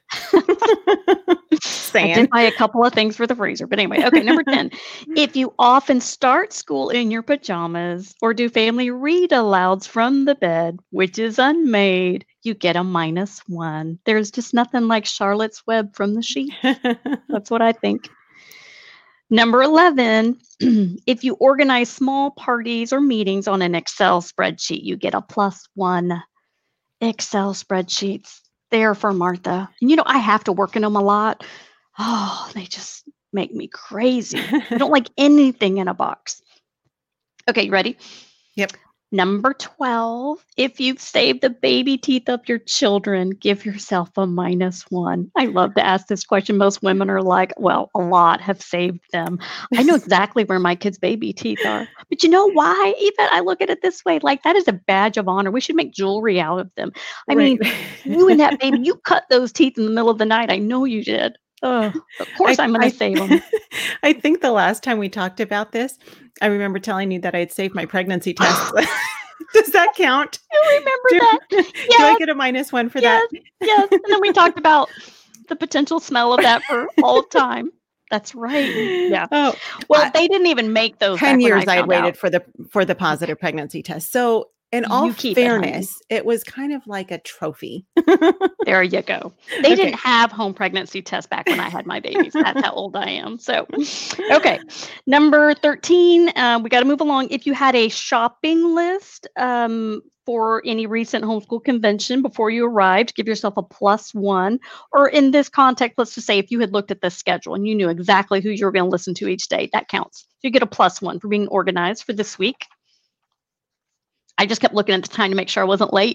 I did buy a couple of things for the freezer. But anyway, okay, number 10. If you often start school in your pajamas or do family read alouds from the bed, which is unmade, you get a -1. There's just nothing like Charlotte's Web from the sheet. That's what I think. Number 11, if you organize small parties or meetings on an Excel spreadsheet, you get a +1. Excel spreadsheets, they're for Martha. And I have to work in them a lot. Oh, they just make me crazy. I don't like anything in a box. Okay, you ready? Yep. Number 12, if you've saved the baby teeth of your children, give yourself a -1. I love to ask this question. Most women are like, well, a lot have saved them. I know exactly where my kids' baby teeth are. But you know why? Even I look at it this way, like that is a badge of honor. We should make jewelry out of them. I mean, you and that baby, you cut those teeth in the middle of the night. I know you did. Oh, of course I'm going to save them. I think the last time we talked about this, I remember telling you that I had saved my pregnancy test. Does that count? You remember that? Do I get a -1 for that? Yes. And then we talked about the potential smell of that for all time. That's right. Yeah. Oh, well, they didn't even make those. 10 years I found waited out. for the positive pregnancy test. So in all You keep it, honey. fairness, it was kind of like a trophy. There you go. They Okay. didn't have home pregnancy tests back when I had my babies. That's how old I am. So, okay. Number 13, we got to move along. If you had a shopping list for any recent homeschool convention before you arrived, give yourself a +1. Or in this context, let's just say if you had looked at the schedule and you knew exactly who you were going to listen to each day, that counts. So you get a +1 for being organized for this week. I just kept looking at the time to make sure I wasn't late.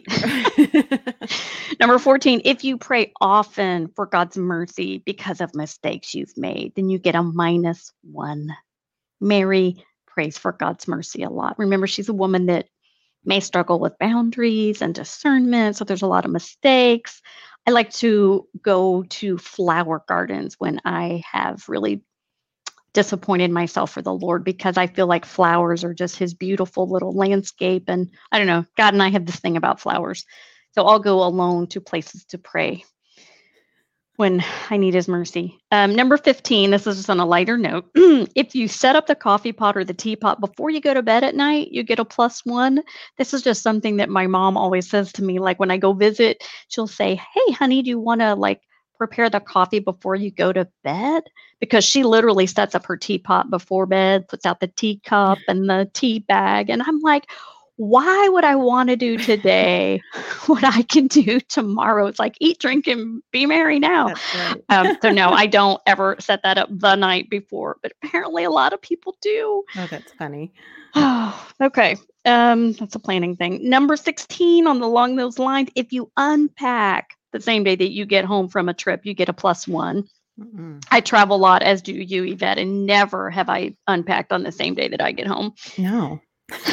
Number 14, if you pray often for God's mercy because of mistakes you've made, then you get a -1. Mary prays for God's mercy a lot. Remember, she's a woman that may struggle with boundaries and discernment, so there's a lot of mistakes. I like to go to flower gardens when I have really disappointed myself for the Lord, because I feel like flowers are just his beautiful little landscape. And I don't know, God and I have this thing about flowers. So I'll go alone to places to pray when I need his mercy. Number 15, this is just on a lighter note. If you set up the coffee pot or the teapot before you go to bed at night, you get a +1. This is just something that my mom always says to me. Like when I go visit, she'll say, hey, honey, do you want to prepare the coffee before you go to bed? Because she literally sets up her teapot before bed, puts out the teacup and the tea bag. And I'm like, why would I want to do today what I can do tomorrow? It's like eat, drink, and be merry now. That's right. So no, I don't ever set that up the night before, but apparently a lot of people do. Oh, that's funny. Oh, okay. That's a planning thing. Number 16 along those lines, if you unpack the same day that you get home from a trip, you get a +1. Mm-mm. I travel a lot, as do you, Yvette, and never have I unpacked on the same day that I get home. No.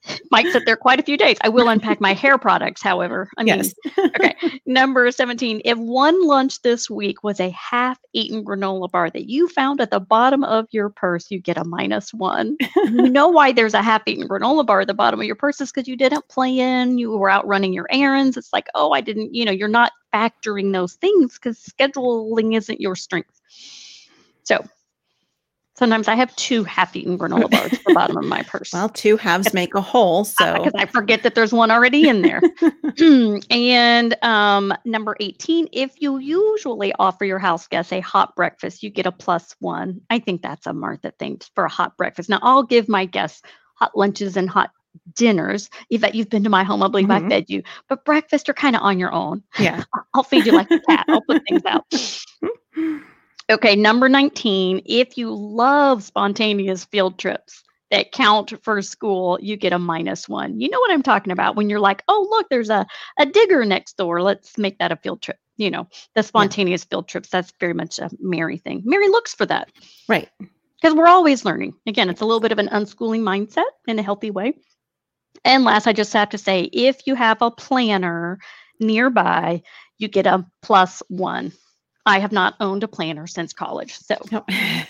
Might sit there quite a few days. I will unpack my hair products, however. Yes. Okay. Number 17. If one lunch this week was a half-eaten granola bar that you found at the bottom of your purse, you get a -1. You know why there's a half-eaten granola bar at the bottom of your purse is because you didn't plan, you were out running your errands. It's like, oh, I didn't, you're not factoring those things because scheduling isn't your strength. So sometimes I have 2 half-eaten granola bars at the bottom of my purse. Well, 2 halves make a whole, so. Because I forget that there's one already in there. And number 18, if you usually offer your house guests a hot breakfast, you get a +1. I think that's a Martha thing for a hot breakfast. Now, I'll give my guests hot lunches and hot dinners. Yvette, you've been to my home. I believe I fed you. But breakfast, you're kind of on your own. Yeah. I'll feed you like a cat. I'll put things out. Okay, number 19, if you love spontaneous field trips that count for school, you get a -1. You know what I'm talking about when you're like, oh, look, there's a digger next door. Let's make that a field trip. The spontaneous field trips, that's very much a Mary thing. Mary looks for that. Right. Because we're always learning. Again, it's a little bit of an unschooling mindset in a healthy way. And last, I just have to say, if you have a planner nearby, you get a +1. I have not owned a planner since college. So, No.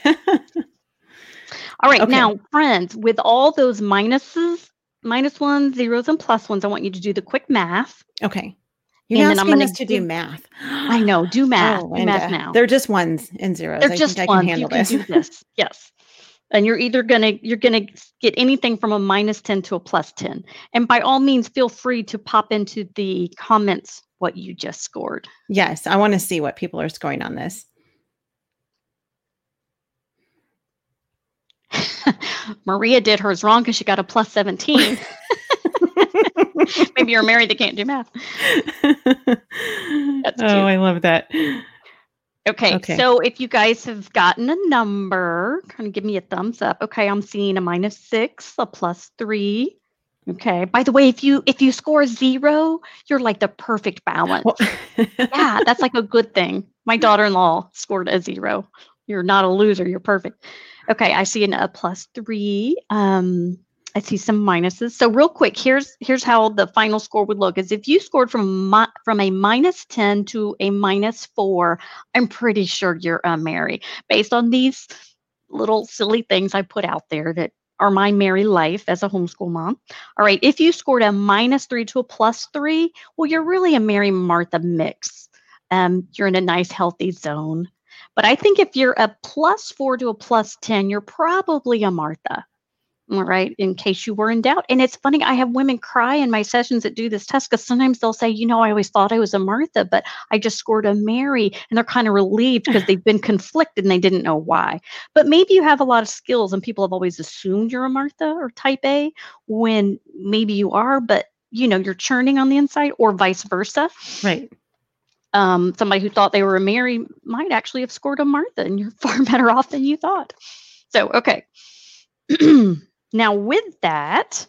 All right. Okay. Now, friends, with all those minuses, -1s, zeros, and +1s, I want you to do the quick math. Okay. You're And then I'm asking gonna us to do math. I know. Do math. Oh, Do math Linda. now. They're just 1s and zeros. They're I just think I can ones. handle You this. can do this. Yes. And you're gonna get anything from a -10 to a +10. And by all means, feel free to pop into the comments what you just scored. Yes, I want to see what people are scoring on this. Maria did hers wrong because she got a +17. Maybe you're married that can't do math. That's cute. Oh, I love that. Okay, so if you guys have gotten a number, kind of give me a thumbs up. Okay, I'm seeing a -6, a +3. Okay. By the way, if you score 0, you're like the perfect balance. Well, Yeah, that's like a good thing. My daughter-in-law scored a 0. You're not a loser. You're perfect. Okay, I see a +3. I see some minuses. So real quick, here's how the final score would look. Is if you scored from a -10 to a -4, I'm pretty sure you're a Mary. Based on these little silly things I put out there that are my Mary life as a homeschool mom. All right, if you scored a -3 to a +3, well, you're really a Mary Martha mix. You're in a nice, healthy zone. But I think if you're a +4 to a +10, you're probably a Martha. All right, in case you were in doubt. And it's funny, I have women cry in my sessions that do this test because sometimes they'll say, I always thought I was a Martha, but I just scored a Mary. And they're kind of relieved because they've been conflicted and they didn't know why. But maybe you have a lot of skills and people have always assumed you're a Martha or type A when maybe you are, but you're churning on the inside or vice versa. right. Somebody who thought they were a Mary might actually have scored a Martha and you're far better off than you thought. So, okay. Now, with that,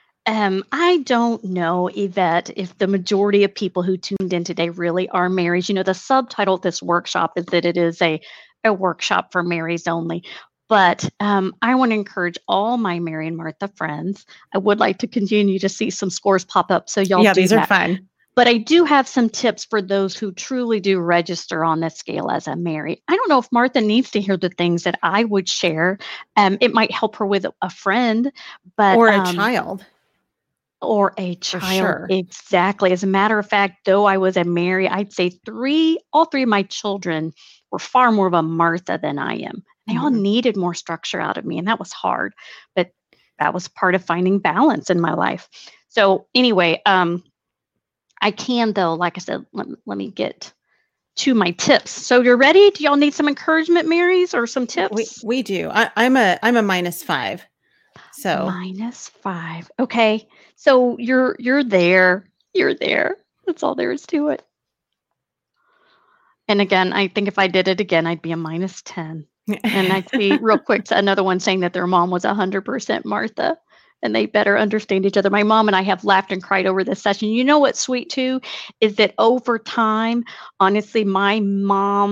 I don't know, Yvette, if the majority of people who tuned in today really are Marys. The subtitle of this workshop is that it is a workshop for Marys only. But I want to encourage all my Mary and Martha friends. I would like to continue to see some scores pop up. So y'all do these that. are fun. But I do have some tips for those who truly do register on this scale as a Mary. I don't know if Martha needs to hear the things that I would share. It might help her with a friend, but or a child. Or a child. Sure. Exactly. As a matter of fact, though I was a Mary, I'd say all three of my children were far more of a Martha than I am. They all needed more structure out of me, and that was hard. But that was part of finding balance in my life. So anyway, I can, though, like I said, let me get to my tips. So you're ready? Do y'all need some encouragement, Marys, or some tips? We do. I'm a -5. So -5. Okay. So you're there. You're there. That's all there is to it. And again, I think if I did it again, I'd be a -10. And I see real quick another one saying that their mom was 100% Martha. And they better understand each other. My mom and I have laughed and cried over this session. You know what's sweet too is that over time, honestly, my mom's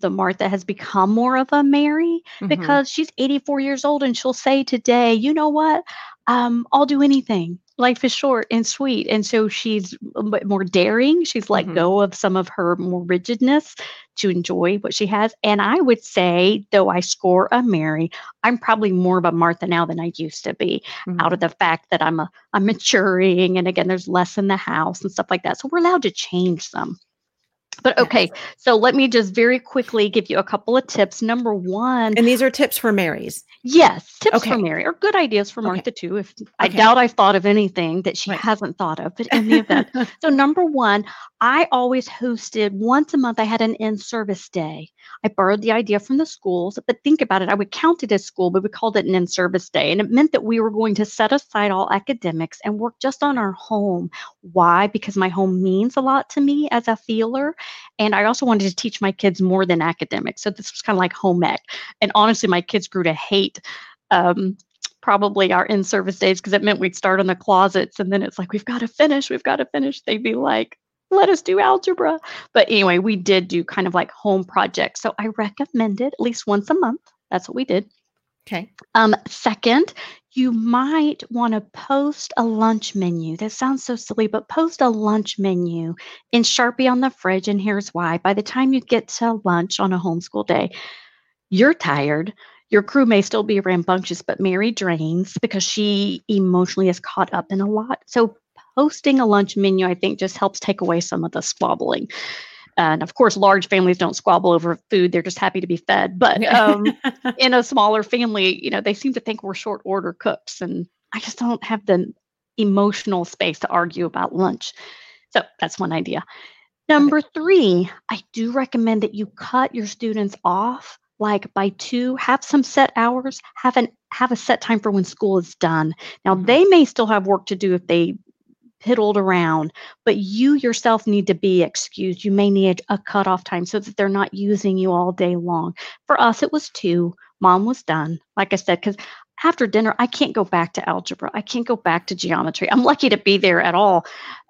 the Martha has become more of a Mary Mhm. because she's 84 years old and she'll say today, you know what? I'll do anything. Life is short and sweet. And so she's a bit more daring. She's let Mhm. go of some of her more rigidness to enjoy what she has. And I would say, though I score a Mary, I'm probably more of a Martha now than I used to be, out Mhm. of the fact that I'm maturing, and again, there's less in the house and stuff like that. So we're allowed to change some. But Yes. okay, so let me just very quickly give you a couple of tips. Number one, And these are tips for Marys. yes, tips for Okay. Mary, or good ideas for Okay. Martha too. If I Okay. doubt I've thought of anything that she Right. hasn't thought of, but in the event. So number one, I always hosted once a month. I had an in-service day. I borrowed the idea from the schools, but think about it. I would count it as school, but we called it an in-service day, and it meant that we were going to set aside all academics and work just on our home. Why? Because my home means a lot to me as a feeler, and I also wanted to teach my kids more than academics. So this was kind of like home ec. And honestly, my kids grew to hate um, probably our in-service days because it meant we'd start in the closets and then it's like, we've got to finish, we've got to finish. They'd be like, let us do algebra. But anyway, we did do kind of like home projects. So I recommended at least once a month. That's what we did. Okay. Second, you might want to post a lunch menu. That sounds so silly, but post a lunch menu in Sharpie on the fridge. And here's why. By the time you get to lunch on a homeschool day, you're tired. Your crew may still be rambunctious, but Mary drains because she emotionally is caught up in a lot. So posting a lunch menu, I think, just helps take away some of the squabbling. And of course, large families don't squabble over food. They're just happy to be fed. But in a smaller family, they seem to think we're short order cooks. And I just don't have the emotional space to argue about lunch. So that's one idea. Okay. Number three, I do recommend that you cut your students off like by 2, have some set hours, have a set time for when school is done. Now Mhm. they may still have work to do if they piddled around, but you yourself need to be excused. You may need a cutoff time so that they're not using you all day long. For us, it was 2. Mom was done, like I said, because after dinner, I can't go back to algebra. I can't go back to geometry. I'm lucky to be there at all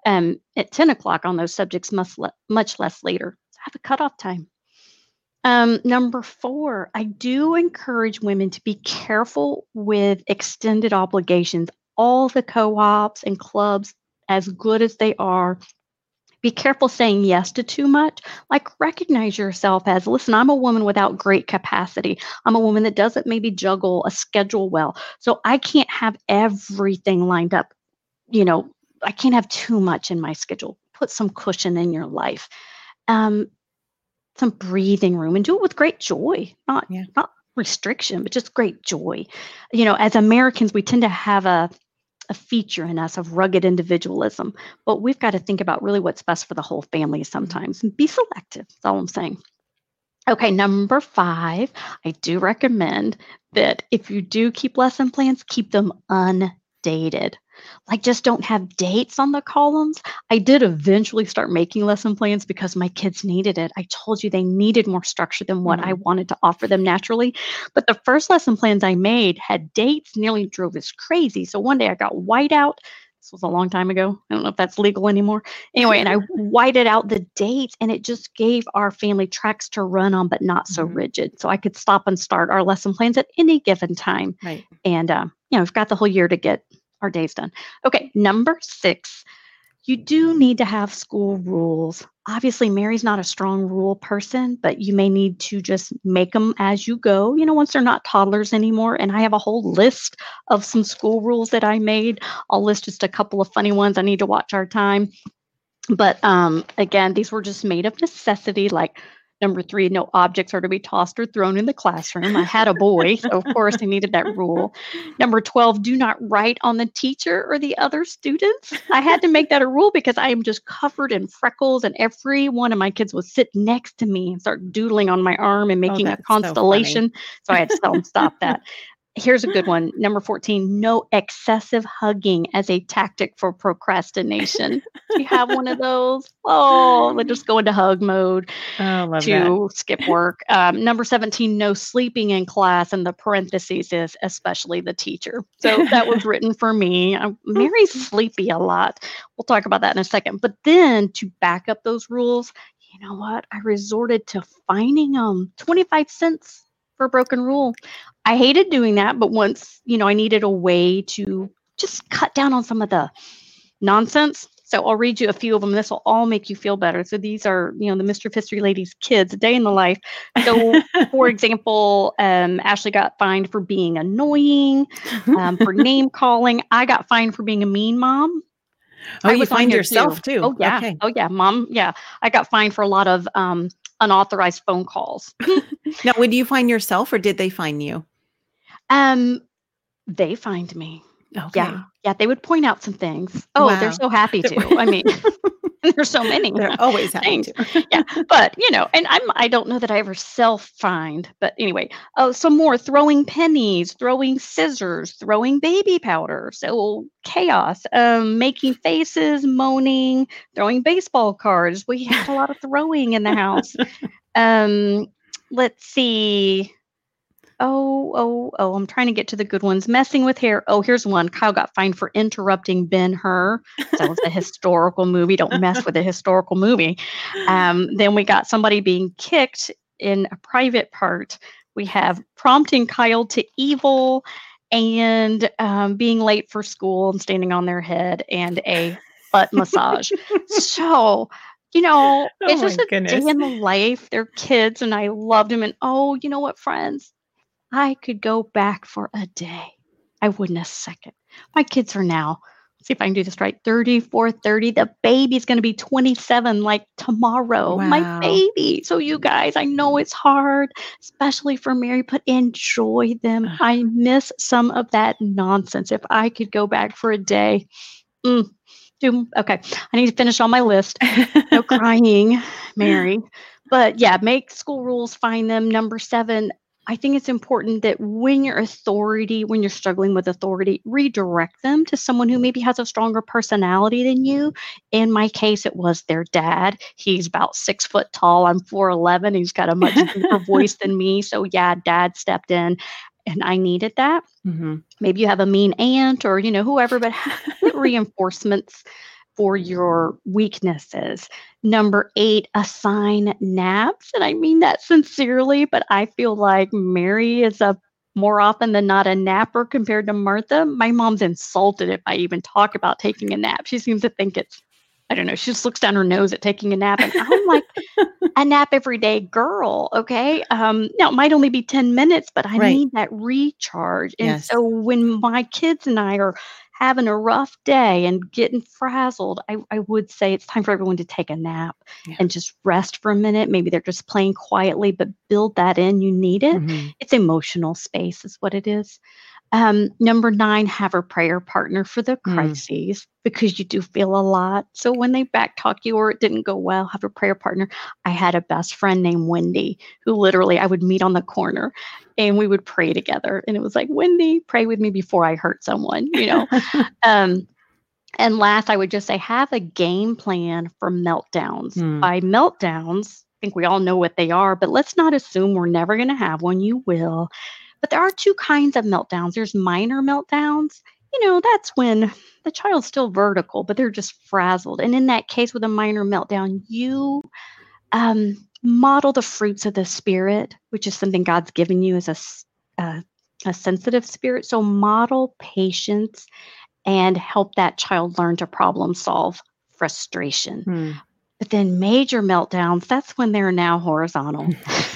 at 10 o'clock on those subjects, much less later. Have a cutoff time. Number 4, I do encourage women to be careful with extended obligations. All the co-ops and clubs, as good as they are, be careful saying yes to too much. Like, recognize yourself as, listen, I'm a woman without great capacity. I'm a woman that doesn't maybe juggle a schedule well. So I can't have everything lined up. You know, I can't have too much in my schedule. Put some cushion in your life. Um, some breathing room, and do it with great joy, Yeah. not restriction, but just great joy. As Americans, we tend to have a feature in us of rugged individualism, but we've got to think about really what's best for the whole family Mhm. sometimes and be selective. That's all I'm saying. Okay, number 5, I do recommend that if you do keep lesson plans, keep them undated. Like, just don't have dates on the columns. I did eventually start making lesson plans because my kids needed it. I told you they needed more structure than what I Mhm. wanted to offer them naturally. But the first lesson plans I made had dates, nearly drove us crazy. So one day I got whiteout. This was a long time ago. I don't know if that's legal anymore. Anyway, and I whited out the dates, and it just gave our family tracks to run on, but not so Mhm. rigid. So I could stop and start our lesson plans at any given time. Right. And, we've got the whole year to get our days done. Okay, number 6, you do need to have school rules. Obviously, Mary's not a strong rule person, but you may need to just make them as you go, once they're not toddlers anymore. And I have a whole list of some school rules that I made. I'll list just a couple of funny ones. I need to watch our time. But again, these were just made of necessity. Like number 3, no objects are to be tossed or thrown in the classroom. I had a boy, so of course I needed that rule. Number 12, do not write on the teacher or the other students. I had to make that a rule because I am just covered in freckles, and every one of my kids would sit next to me and start doodling on my arm and Oh, making a that's so funny. constellation. So I had to tell them, stop that. Here's a good one. Number 14, no excessive hugging as a tactic for procrastination. Do you have one of those? Oh, let's just go into hug mode Oh, I love that. to skip work. Number 17, no sleeping in class. And the parentheses is especially the teacher. So that was written for me. Mary's sleepy a lot. We'll talk about that in a second. But then to back up those rules, you know what? I resorted to fining them 25 cents for a broken rule. I hated doing that, but once, I needed a way to just cut down on some of the nonsense. So I'll read you a few of them. This will all make you feel better. So these are, the Mischief History Lady's kids, a day in the life. So, for example, Ashley got fined for being annoying, for name calling. I got fined for being a mean mom. Oh, you fined yourself too. Oh, yeah. Okay. Oh, yeah. Mom. Yeah. I got fined for a lot of unauthorized phone calls. Now, would you fine yourself or did they fine you? They fined me. Okay. Yeah. They would point out some things. Oh, Wow. they're so happy to. I mean, there's so many. They're always happy things. to. Yeah. But, and I don't know that I ever self-fined, but anyway. Oh, some more throwing pennies, throwing scissors, throwing baby powder. So chaos, making faces, moaning, throwing baseball cards. We had a lot of throwing in the house. Let's see. Oh, I'm trying to get to the good ones. Messing with hair. Oh, here's one. Kyle got fined for interrupting Ben-Hur. That was a historical movie. Don't mess with a historical movie. Then we got somebody being kicked in a private part. We have prompting Kyle to evil and being late for school and standing on their head and a butt massage. So, it's just a day in the life. They're kids and I loved them. And oh, you know what, friends? I could go back for a day. I wouldn't a second. My kids are now, let's see if I can do this right, 34, 30. The baby's going to be 27 like tomorrow. Wow. My baby. So you guys, I know it's hard, especially for Mary, but enjoy them. I miss some of that nonsense. If I could go back for a day. Okay, I need to finish on my list. No crying, Mary. But yeah, make school rules, find them. Number 7, I think it's important that when you're struggling with authority, redirect them to someone who maybe has a stronger personality than you. In my case, it was their dad. He's about 6 foot tall. I'm 4'11". He's got a much deeper voice than me. So yeah, dad stepped in and I needed that. Mm-hmm. Maybe you have a mean aunt or, whoever, but get reinforcements for your weaknesses. Number 8, assign naps. And I mean that sincerely, but I feel like Mary is more often than not a napper compared to Martha. My mom's insulted if I even talk about taking a nap. She seems to think it's, I don't know, she just looks down her nose at taking a nap. And I'm like, a nap every day girl, okay? Now, it might only be 10 minutes, but I need that recharge. And so when my kids and I are having a rough day and getting frazzled, I would say it's time for everyone to take a nap and just rest for a minute. Maybe they're just playing quietly, but build that in. You need it. Mm-hmm. It's emotional space is what it is. Number 9, have a prayer partner for the crises because you do feel a lot. So when they backtalk you or it didn't go well, have a prayer partner. I had a best friend named Wendy who literally I would meet on the corner and we would pray together. And it was like, Wendy, pray with me before I hurt someone, And last, I would just say, have a game plan for meltdowns. By meltdowns, I think we all know what they are, but let's not assume we're never going to have one. You will. But there are 2 kinds of meltdowns. There's minor meltdowns. That's when the child's still vertical, but they're just frazzled. And in that case, with a minor meltdown, you model the fruits of the Spirit, which is something God's given you as a sensitive spirit. So model patience and help that child learn to problem solve frustration. But then major meltdowns, that's when they're now horizontal.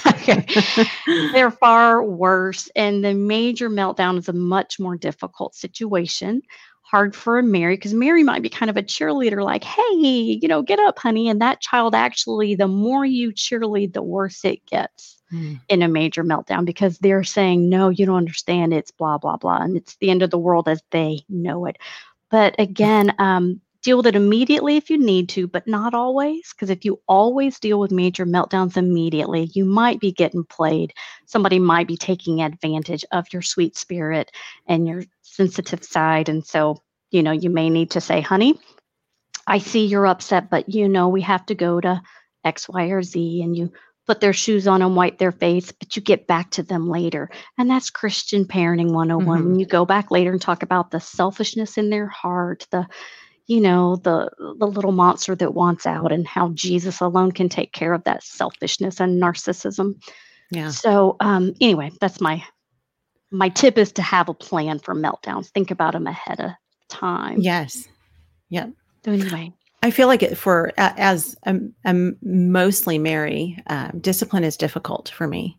They're far worse. And the major meltdown is a much more difficult situation. Hard for Mary, because Mary might be kind of a cheerleader, like, hey, get up, honey. And that child actually, the more you cheerlead, the worse it gets in a major meltdown, because they're saying, no, you don't understand. It's blah, blah, blah. And it's the end of the world as they know it. But again, deal with it immediately if you need to, but not always, because if you always deal with major meltdowns immediately, you might be getting played. Somebody might be taking advantage of your sweet spirit and your sensitive side. And so, you may need to say, honey, I see you're upset, but we have to go to X, Y, or Z, and you put their shoes on and wipe their face, but you get back to them later. And that's Christian parenting 101. When you go back later and talk about the selfishness in their heart, the little monster that wants out, and how Jesus alone can take care of that selfishness and narcissism. Yeah. So anyway, that's my tip, is to have a plan for meltdowns. Think about them ahead of time. Yes. Yep. So anyway, I feel like as I'm mostly Mary, discipline is difficult for me.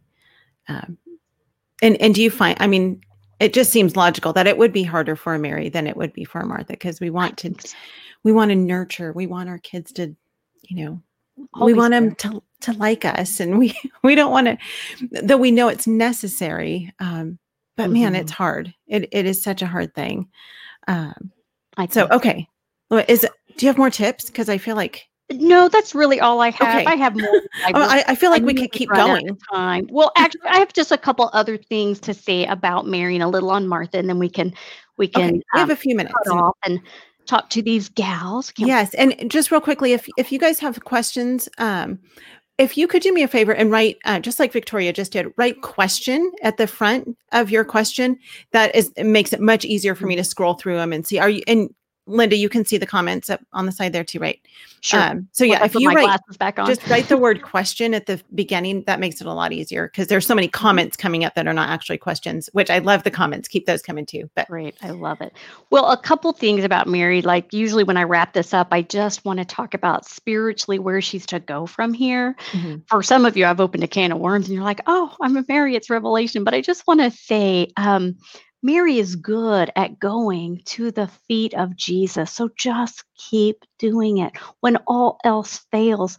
And do you find, I mean, it just seems logical that it would be harder for a Mary than it would be for a Martha, because we want to nurture, we want our kids to, we want them to like us, and we don't want to, though we know it's necessary. But man, it's hard. It is such a hard thing. Okay. Do you have more tips? Because I feel like, no, that's really all I have. Okay. I have more. I feel like we could keep going. Time. Well, actually, I have just a couple other things to say about Mary and a little on Martha, and then we can we have a few minutes cut off and talk to these gals. Yes, and just real quickly, if you guys have questions, if you could do me a favor and write, just like Victoria just did, write question at the front of your question. It makes it much easier for me to scroll through them and see. And Linda, you can see the comments up on the side there too, right? Sure. So yeah, if you just write the word question at the beginning, that makes it a lot easier, because there's so many comments coming up that are not actually questions, which I love the comments. Keep those coming too. But great. I love it. Well, a couple things about Mary, like usually when I wrap this up, I just want to talk about spiritually where she's to go from here. Mm-hmm. For some of you, I've opened a can of worms and you're like, oh, I'm a Mary, it's Revelation. But I just want to say, Mary is good at going to the feet of Jesus. So just keep doing it. When all else fails,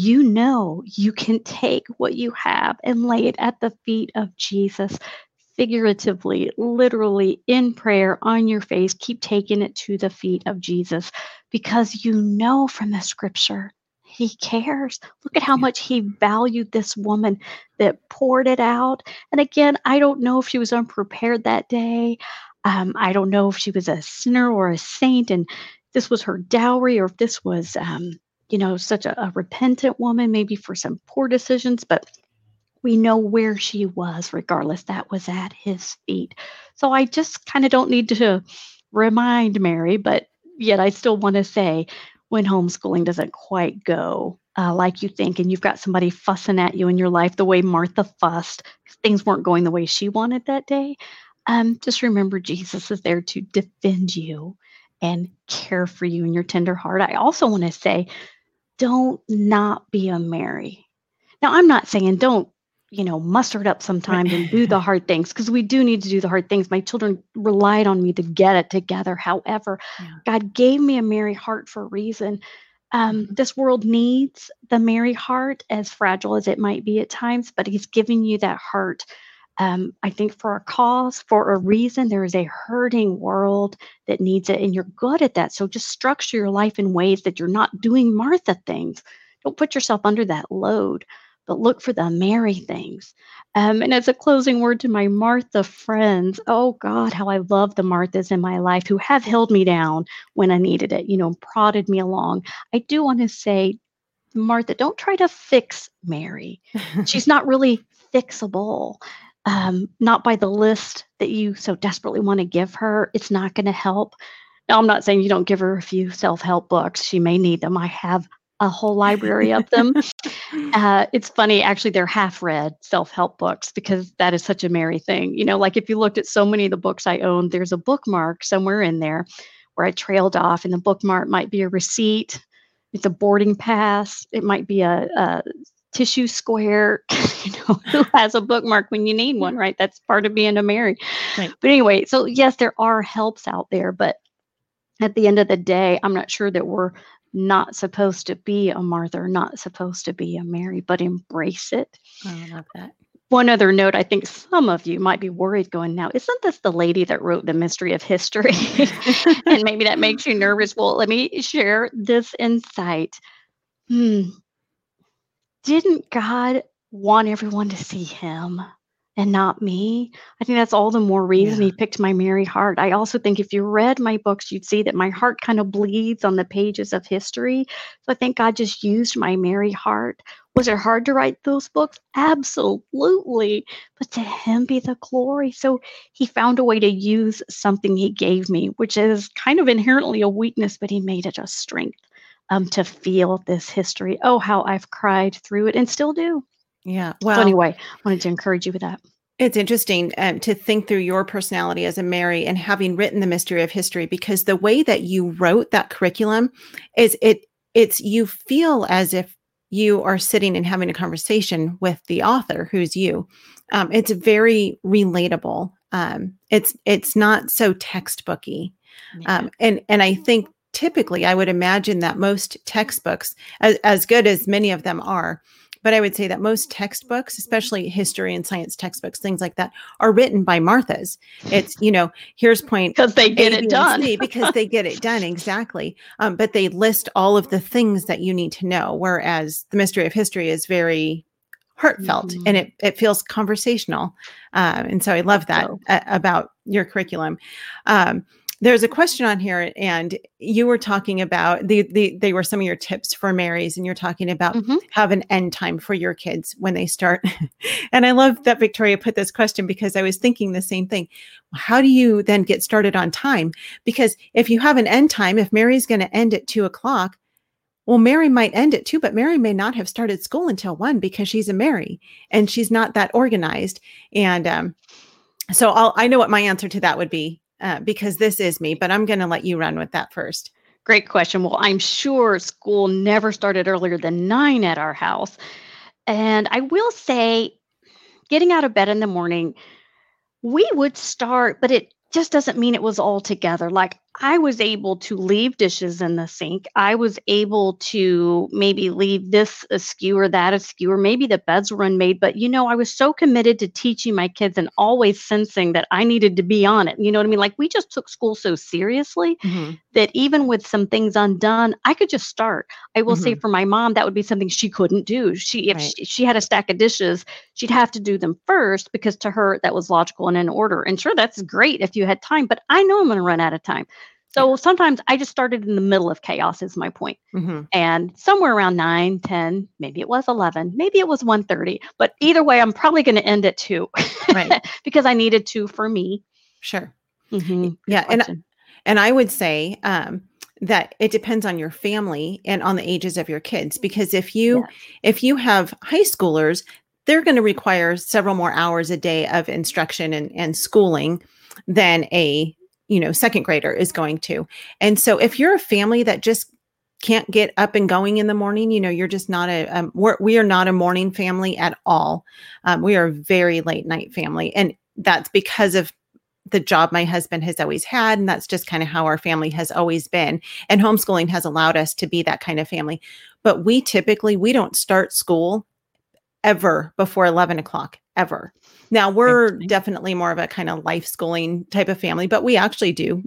you can take what you have and lay it at the feet of Jesus. Figuratively, literally, in prayer, on your face, keep taking it to the feet of Jesus, because from the scripture, he cares. Look at how much he valued this woman that poured it out. And again, I don't know if she was unprepared that day. I don't know if she was a sinner or a saint, and this was her dowry, or if this was, such a repentant woman, maybe for some poor decisions. But we know where she was, regardless. That was at his feet. So I just kind of don't need to remind Mary, but yet I still want to say, when homeschooling doesn't quite go like you think, and you've got somebody fussing at you in your life the way Martha fussed, things weren't going the way she wanted that day, just remember Jesus is there to defend you and care for you in your tender heart. I also want to say, don't not be a Mary. Now, I'm not saying don't, muster it up sometimes and do the hard things, because we do need to do the hard things. My children relied on me to get it together. However, God gave me a Mary heart for a reason. This world needs the Mary heart, as fragile as it might be at times, but he's giving you that heart, I think, for a cause, for a reason. There is a hurting world that needs it, and you're good at that. So just structure your life in ways that you're not doing Martha things. Don't put yourself under that load, but look for the Mary things. And as a closing word to my Martha friends, oh God, how I love the Marthas in my life who have held me down when I needed it, prodded me along. I do want to say, Martha, don't try to fix Mary. She's not really fixable. Not by the list that you so desperately want to give her. It's not going to help. Now, I'm not saying you don't give her a few self-help books. She may need them. I have a whole library of them. It's funny, actually, they're half-read self-help books, because that is such a Mary thing. Like if you looked at so many of the books I own, there's a bookmark somewhere in there where I trailed off, and the bookmark might be a receipt. It's a boarding pass. It might be a tissue square, who has a bookmark when you need one, right? That's part of being a Mary. Right. But anyway, so yes, there are helps out there, but at the end of the day, I'm not sure that we're not supposed to be a Martha, or not supposed to be a Mary, but embrace it. Oh, I love that. One other note, I think some of you might be worried going, now, isn't this the lady that wrote The Mystery of History? And maybe that makes you nervous. Well, let me share this insight. Didn't God want everyone to see him? and not me. I think that's all the more reason Yeah. he picked my Mary heart. I also think if you read my books, you'd see that my heart kind of bleeds on the pages of history. So I think God just used my Mary heart. Was it hard to write those books? Absolutely. But to him be the glory. So he found a way to use something he gave me, which is kind of inherently a weakness, but he made it a strength to feel this history. Oh, how I've cried through it and still do. Yeah. So Well, anyway, I wanted to encourage you with that. it's interesting to think through your personality as a Mary and having written the Mystery of History, because the way that you wrote that curriculum is it's you feel as if you are sitting and having a conversation with the author, who's you. It's very relatable. It's not so textbooky, Yeah. and I think typically I would imagine that most textbooks, as good as many of them are, but I would say that most textbooks, especially history and science textbooks, things like that, are written by Marthas. It's, here's point Because they get A, it B, and done. C, because they get it done. Exactly. But they list all of the things that you need to know. Whereas the Mystery of History is very heartfelt and Mhm. it feels conversational. And so I love that So, about your curriculum. There's a question on here, and you were talking about they were some of your tips for Marys, and you're talking about mhm. have an end time for your kids when they start. And I love that Victoria put this question, because I was thinking the same thing. How do you then get started on time? Because if you have an end time, if Mary's going to end at 2:00, well, Mary might end at 2, but Mary may not have started school until 1 because she's a Mary and she's not that organized. And so I know what my answer to that would be, because this is me, but I'm going to let you run with that first. Great question. Well, I'm sure school never started earlier than 9 at our house. And I will say, getting out of bed in the morning, we would start, but it just doesn't mean it was all together. Like, I was able to leave dishes in the sink. I was able to maybe leave this askew or that askew, or maybe the beds were unmade. But, I was so committed to teaching my kids and always sensing that I needed to be on it. You know what I mean? Like, we just took school so seriously Hmm. that even with some things undone, I could just start. I will say Hmm. for my mom, that would be something she couldn't do. If Right. she had a stack of dishes, she'd have to do them first because to her that was logical and in order. And sure, that's great if you had time, but I know I'm going to run out of time. Yeah. So sometimes I just started in the middle of chaos is my point. Hmm. And somewhere around 9, 10, maybe it was 11, maybe it was 1:30, but either way, I'm probably going to end at 2 Right. because I needed to for me. Sure. Good Yeah. And question. And I would say that it depends on your family and on the ages of your kids, because Yes. if you have high schoolers, they're going to require several more hours a day of instruction and schooling than a second grader is going to. And so if you're a family that just can't get up and going in the morning, you're just not we are not a morning family at all. We are a very late night family, and that's because of the job my husband has always had. And that's just kind of how our family has always been. And homeschooling has allowed us to be that kind of family. But we don't start school ever before 11:00, ever. Now we're Interesting. definitely more of a kind of life schooling type of family, but we actually do,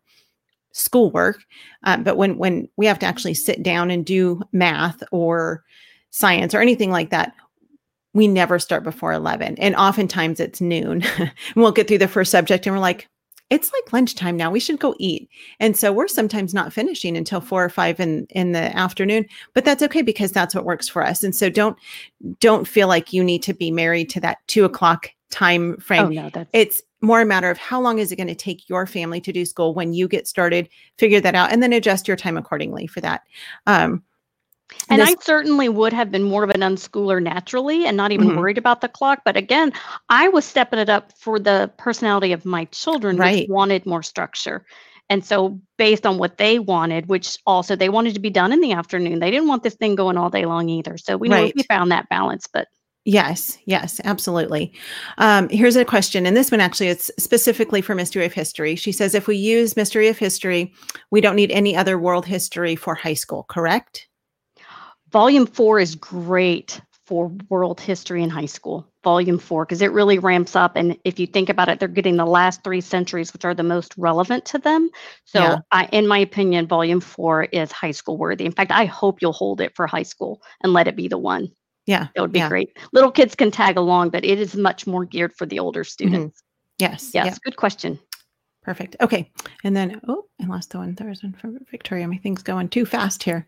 schoolwork. But when we have to actually sit down and do math or science or anything like that, we never start before 11. And oftentimes it's noon. And we'll get through the first subject and we're like, it's like lunchtime now. We should go eat. And so we're sometimes not finishing until 4 or 5 in the afternoon, but that's okay because that's what works for us. And so don't feel like you need to be married to that 2:00 time Oh, frame. no, that's It's more a matter of how long is it going to take your family to do school when you get started, figure that out, and then adjust your time accordingly for that. Um, and this, I certainly would have been more of an unschooler naturally and not even mhm, worried about the clock. But again, I was stepping it up for the personality of my children, which right, wanted more structure. And so, based on what they wanted, which also they wanted to be done in the afternoon, they didn't want this thing going all day long either. So, we right. found that balance. But Yes, yes, absolutely. Here's a question, and this one actually it's specifically for Mystery of History. She says, if we use Mystery of History, we don't need any other world history for high school, correct? volume 4 is great for world history in high school. Volume 4, because it really ramps up. And if you think about it, they're getting the last 3 centuries, which are the most relevant to them. So, Yeah. in my opinion, Volume 4 is high school worthy. In fact, I hope you'll hold it for high school and let it be the one. Yeah. That would be Yeah. great. Little kids can tag along, but it is much more geared for the older students. Yes. Yes, Yeah. good question. Perfect. Okay. And then, I lost the one. There was one for Victoria. My thing's going too fast here.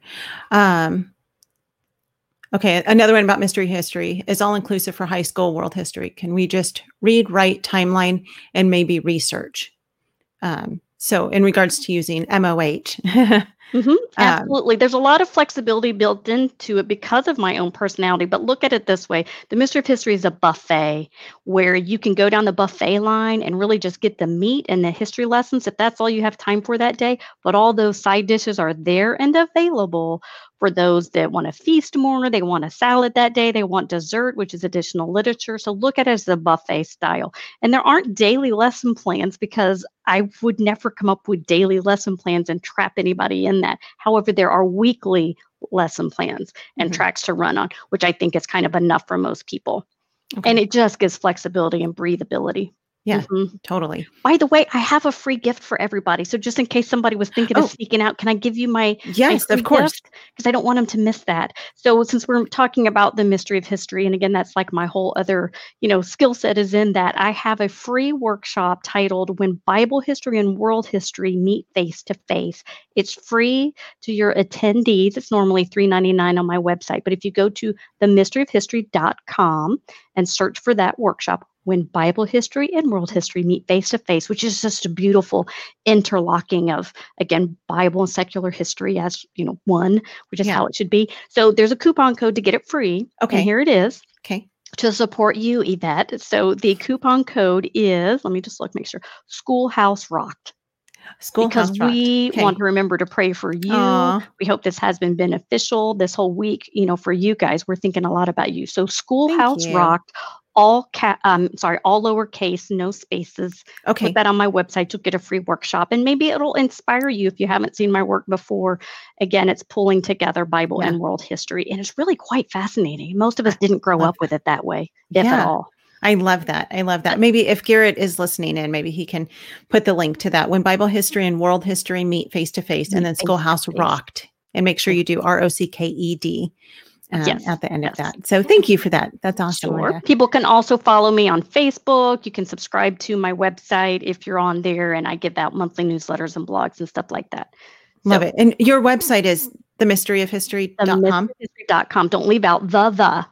Okay. Another one about mystery history is all inclusive for high school world history. Can we just read, write, timeline, and maybe research? So in regards to using MOH, Absolutely. There's a lot of flexibility built into it because of my own personality. But look at it this way: the Mystery of History is a buffet where you can go down the buffet line and really just get the meat and the history lessons if that's all you have time for that day. But all those side dishes are there and available for those that want to feast more. They want a salad that day. They want dessert, which is additional literature. So look at it as a buffet style. And there aren't daily lesson plans because I would never come up with daily lesson plans and trap anybody in that. However, there are weekly lesson plans and tracks to run on, which I think is kind of enough for most people. Okay. And it just gives flexibility and breathability. Yeah, totally. By the way, I have a free gift for everybody. So just in case somebody was thinking of sneaking out, can I give you my Yes, of course. Because I don't want them to miss that. So since we're talking about the mystery of history, and again, that's like my whole other, skill set is in that, I have a free workshop titled When Bible History and World History Meet Face to Face. It's free to your attendees. It's normally $3.99 on my website. But if you go to themysteryofhistory.com and search for that workshop, When Bible History and World History Meet Face to Face, which is just a beautiful interlocking of, again, Bible and secular history as, one, which is how it should be. So there's a coupon code to get it free. Okay. And here it is. Okay. To support you, Yvette. So the coupon code is, let me just make sure, Schoolhouse Rocked. Because we want to remember to pray for you. Aww. We hope this has been beneficial this whole week, for you guys. We're thinking a lot about you. So Schoolhouse Rocked, all lowercase, no spaces. Okay. Put that on my website. You'll get a free workshop, and maybe it'll inspire you if you haven't seen my work before. Again, it's pulling together Bible and world history, and it's really quite fascinating. Most of us didn't grow up with it that way, if at all. I love that. I love that. Maybe if Garrett is listening in, maybe he can put the link to that. When Bible History and World History Meet Face to Face, and then Schoolhouse Rocked. And make sure you do ROCKED at the end of that. So thank you for that. That's awesome. Sure. Linda. People can also follow me on Facebook. You can subscribe to my website if you're on there, and I give out monthly newsletters and blogs and stuff like that. Love it. And your website is themysteryofhistory.com. Themysteryofhistory.com. Don't leave out the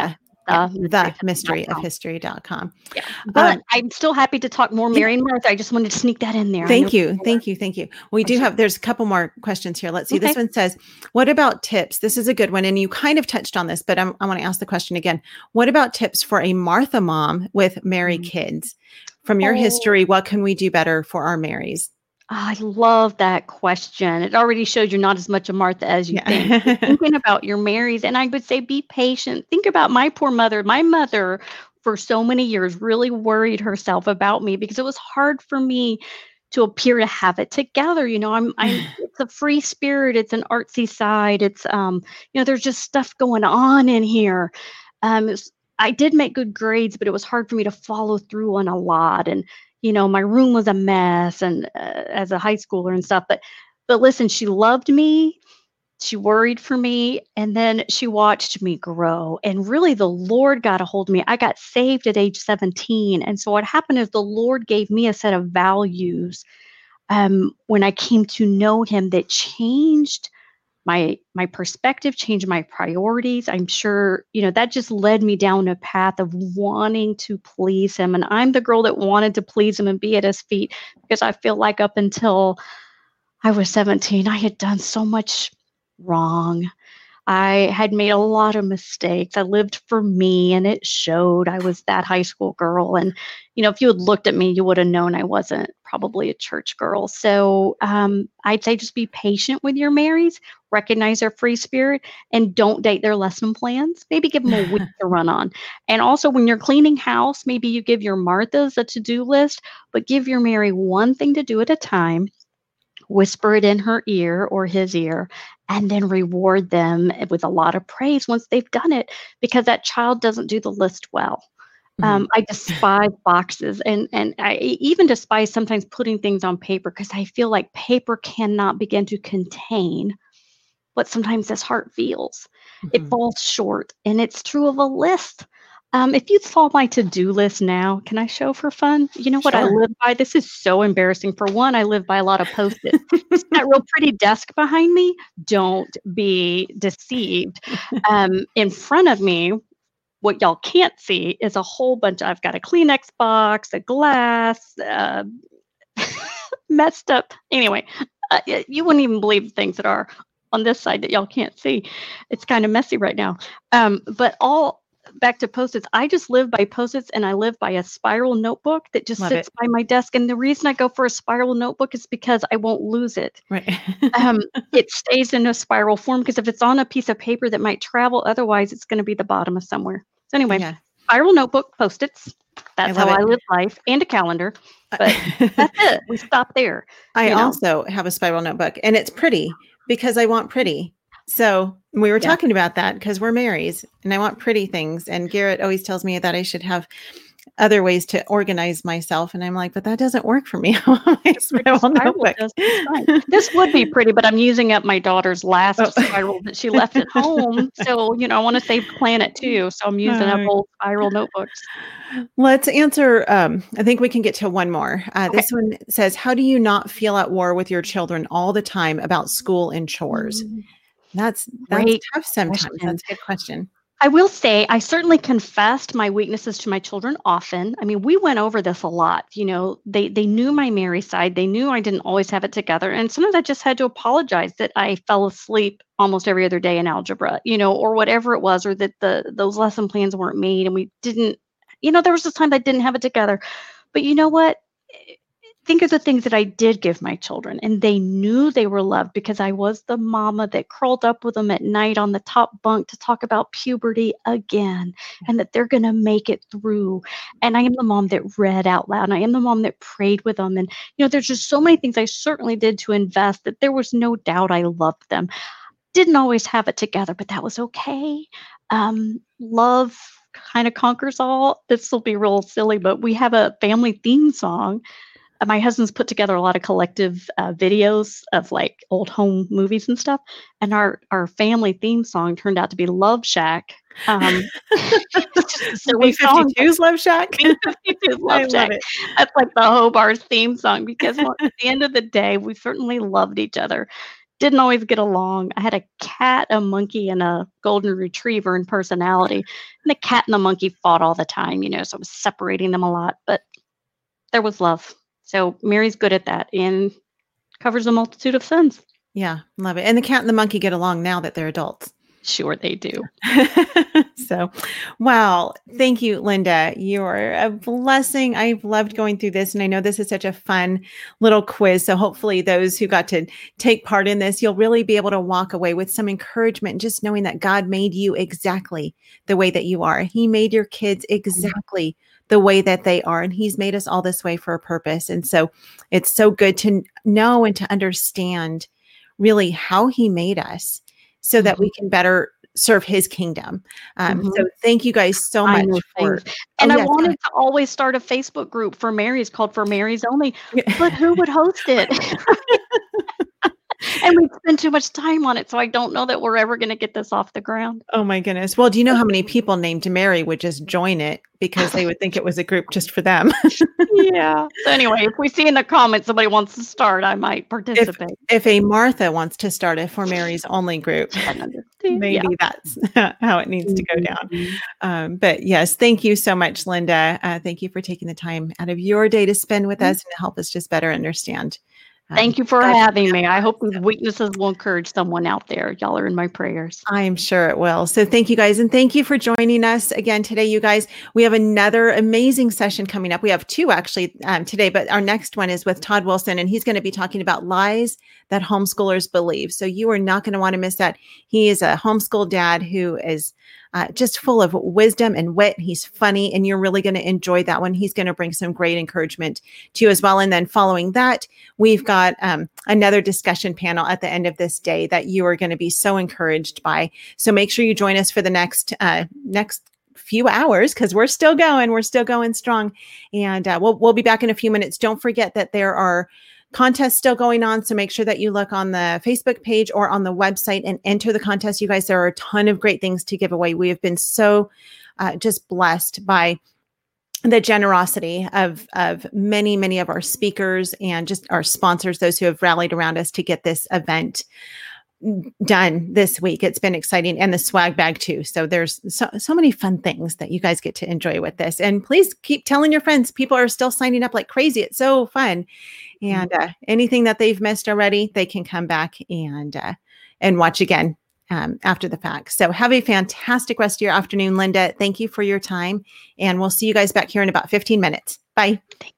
themysteryofhistory.com. Yeah. But I'm still happy to talk more, Mary and Martha. I just wanted to sneak that in there. Thank you. We there's a couple more questions here. Let's see. Okay. This one says, what about tips? This is a good one. And you kind of touched on this, but I want to ask the question again. What about tips for a Martha mom with Mary kids? From your history, what can we do better for our Marys? I love that question. It already showed you're not as much a Martha as you think. Thinking about your Marys, and I would say be patient. Think about my poor mother. My mother, for so many years, really worried herself about me because it was hard for me to appear to have it together. I'm it's a free spirit. It's an artsy side. It's there's just stuff going on in here. I did make good grades, but it was hard for me to follow through on a lot. And my room was a mess, and as a high schooler and stuff. But listen, she loved me. She worried for me, and then she watched me grow. And really, the Lord got a hold of me. I got saved at age 17, and so what happened is the Lord gave me a set of values when I came to know Him that changed my perspective, changed my priorities. I'm sure, that just led me down a path of wanting to please Him. And I'm the girl that wanted to please Him and be at His feet because I feel like up until I was 17, I had done so much wrong. I had made a lot of mistakes. I lived for me, and it showed. I was that high school girl. And, if you had looked at me, you would have known I wasn't probably a church girl. So I'd say just be patient with your Marys, recognize their free spirit, and don't date their lesson plans. Maybe give them a week to run on. And also when you're cleaning house, maybe you give your Marthas a to-do list, but give your Mary one thing to do at a time. Whisper it in her ear or his ear, and then reward them with a lot of praise once they've done it, because that child doesn't do the list well. I despise boxes, and I even despise sometimes putting things on paper because I feel like paper cannot begin to contain what sometimes this heart feels. It Mhm. falls short, and it's true of a list. If you saw my to-do list now, can I show for fun? You know what I Sure. live by? This is so embarrassing. For one, I live by a lot of Post-its. See that real pretty desk behind me? Don't be deceived. In front of me, what y'all can't see is a whole bunch. I've got a Kleenex box, a glass, messed up. Anyway, you wouldn't even believe the things that are on this side that y'all can't see. It's kind of messy right now. But all back to Post-its. I just live by Post-its, and I live by a spiral notebook that just Love it. sits by my desk. And the reason I go for a spiral notebook is because I won't lose it. Right. Um, it stays in a spiral form because if it's on a piece of paper that might travel, otherwise it's going to be the bottom of somewhere. So anyway, Yeah, spiral notebook, Post-its. I That's love how I it. live life, and a calendar. But that's it. We stop there. I You know? also have a spiral notebook, and it's pretty because I want pretty. So we were Yeah. talking about that because we're Marys and I want pretty things. And Garrett always tells me that I should have other ways to organize myself. And I'm like, but that doesn't work for me. I want my spiral Spiral notebook. does just fine. This would be pretty, but I'm using up my daughter's last Oh. spiral that she left at home. So, I want to save the planet too. So I'm using up old spiral notebooks. Let's answer. I think we can get to one more. Okay. This one says, how do you not feel at war with your children all the time about school and chores? That's Great tough sometimes. question. That's a good question. I will say I certainly confessed my weaknesses to my children often. I mean, we went over this a lot. They knew my Mary side. They knew I didn't always have it together. And sometimes I just had to apologize that I fell asleep almost every other day in algebra, or whatever it was, or that those lesson plans weren't made and we didn't, there was just times I didn't have it together. But you know what? Think of the things that I did give my children, and they knew they were loved because I was the mama that curled up with them at night on the top bunk to talk about puberty again, and that they're going to make it through. And I am the mom that read out loud, and I am the mom that prayed with them. And, there's just so many things I certainly did to invest that there was no doubt I loved them. Didn't always have it together, but that was okay. Love kind of conquers all. This will be real silly, but we have a family theme song. My husband's put together a lot of collective videos of like old home movies and stuff. And our family theme song turned out to be Love Shack. It's just a silly song. B-52's Love Shack. B-52's I Love Shack. love it. That's like the Hobar's theme song because at the end of the day, we certainly loved each other. Didn't always get along. I had a cat, a monkey, and a golden retriever in personality. And the cat and the monkey fought all the time, so I was separating them a lot. But there was love. So Mary's good at that and covers a multitude of sins. Yeah, love it. And the cat and the monkey get along now that they're adults. Sure, they do. So, wow. Thank you, Linda. You're a blessing. I've loved going through this. And I know this is such a fun little quiz. So hopefully those who got to take part in this, you'll really be able to walk away with some encouragement, just knowing that God made you exactly the way that you are. He made your kids exactly the way that they are. And he's made us all this way for a purpose. And so it's so good to know and to understand really how he made us so that we can better serve his kingdom. So thank you guys so much for. And I wanted to always start a Facebook group for Marys called For Marys Only, but who would host it? And we spend too much time on it. So I don't know that we're ever going to get this off the ground. Oh my goodness. Well, do you know how many people named Mary would just join it because they would think it was a group just for them? Yeah. So anyway, if we see in the comments somebody wants to start, I might participate. If a Martha wants to start a For Mary's Only group, maybe that's how it needs to go down. But yes, thank you so much, Linda. Thank you for taking the time out of your day to spend with us and to help us just better understand. Thank you for having me. I hope these weaknesses will encourage someone out there. Y'all are in my prayers. I'm sure it will. So thank you guys. And thank you for joining us again today, you guys. We have another amazing session coming up. We have two actually today, but our next one is with Todd Wilson, and he's going to be talking about lies that homeschoolers believe. So you are not going to want to miss that. He is a homeschool dad who is just full of wisdom and wit. He's funny, and you're really going to enjoy that one. He's going to bring some great encouragement to you as well. And then following that, we've got another discussion panel at the end of this day that you are going to be so encouraged by. So make sure you join us for the next few hours because we're still going strong. And we'll be back in a few minutes. Don't forget that there are contest still going on. So make sure that you look on the Facebook page or on the website and enter the contest. You guys, there are a ton of great things to give away. We have been so just blessed by the generosity of many of our speakers and just our sponsors, those who have rallied around us to get this event done this week. It's been exciting, and the swag bag too. So there's so many fun things that you guys get to enjoy with this. And please keep telling your friends. People are still signing up like crazy. It's so fun. And anything that they've missed already, they can come back and watch again after the fact. So have a fantastic rest of your afternoon, Linda. Thank you for your time, and we'll see you guys back here in about 15 minutes. Bye.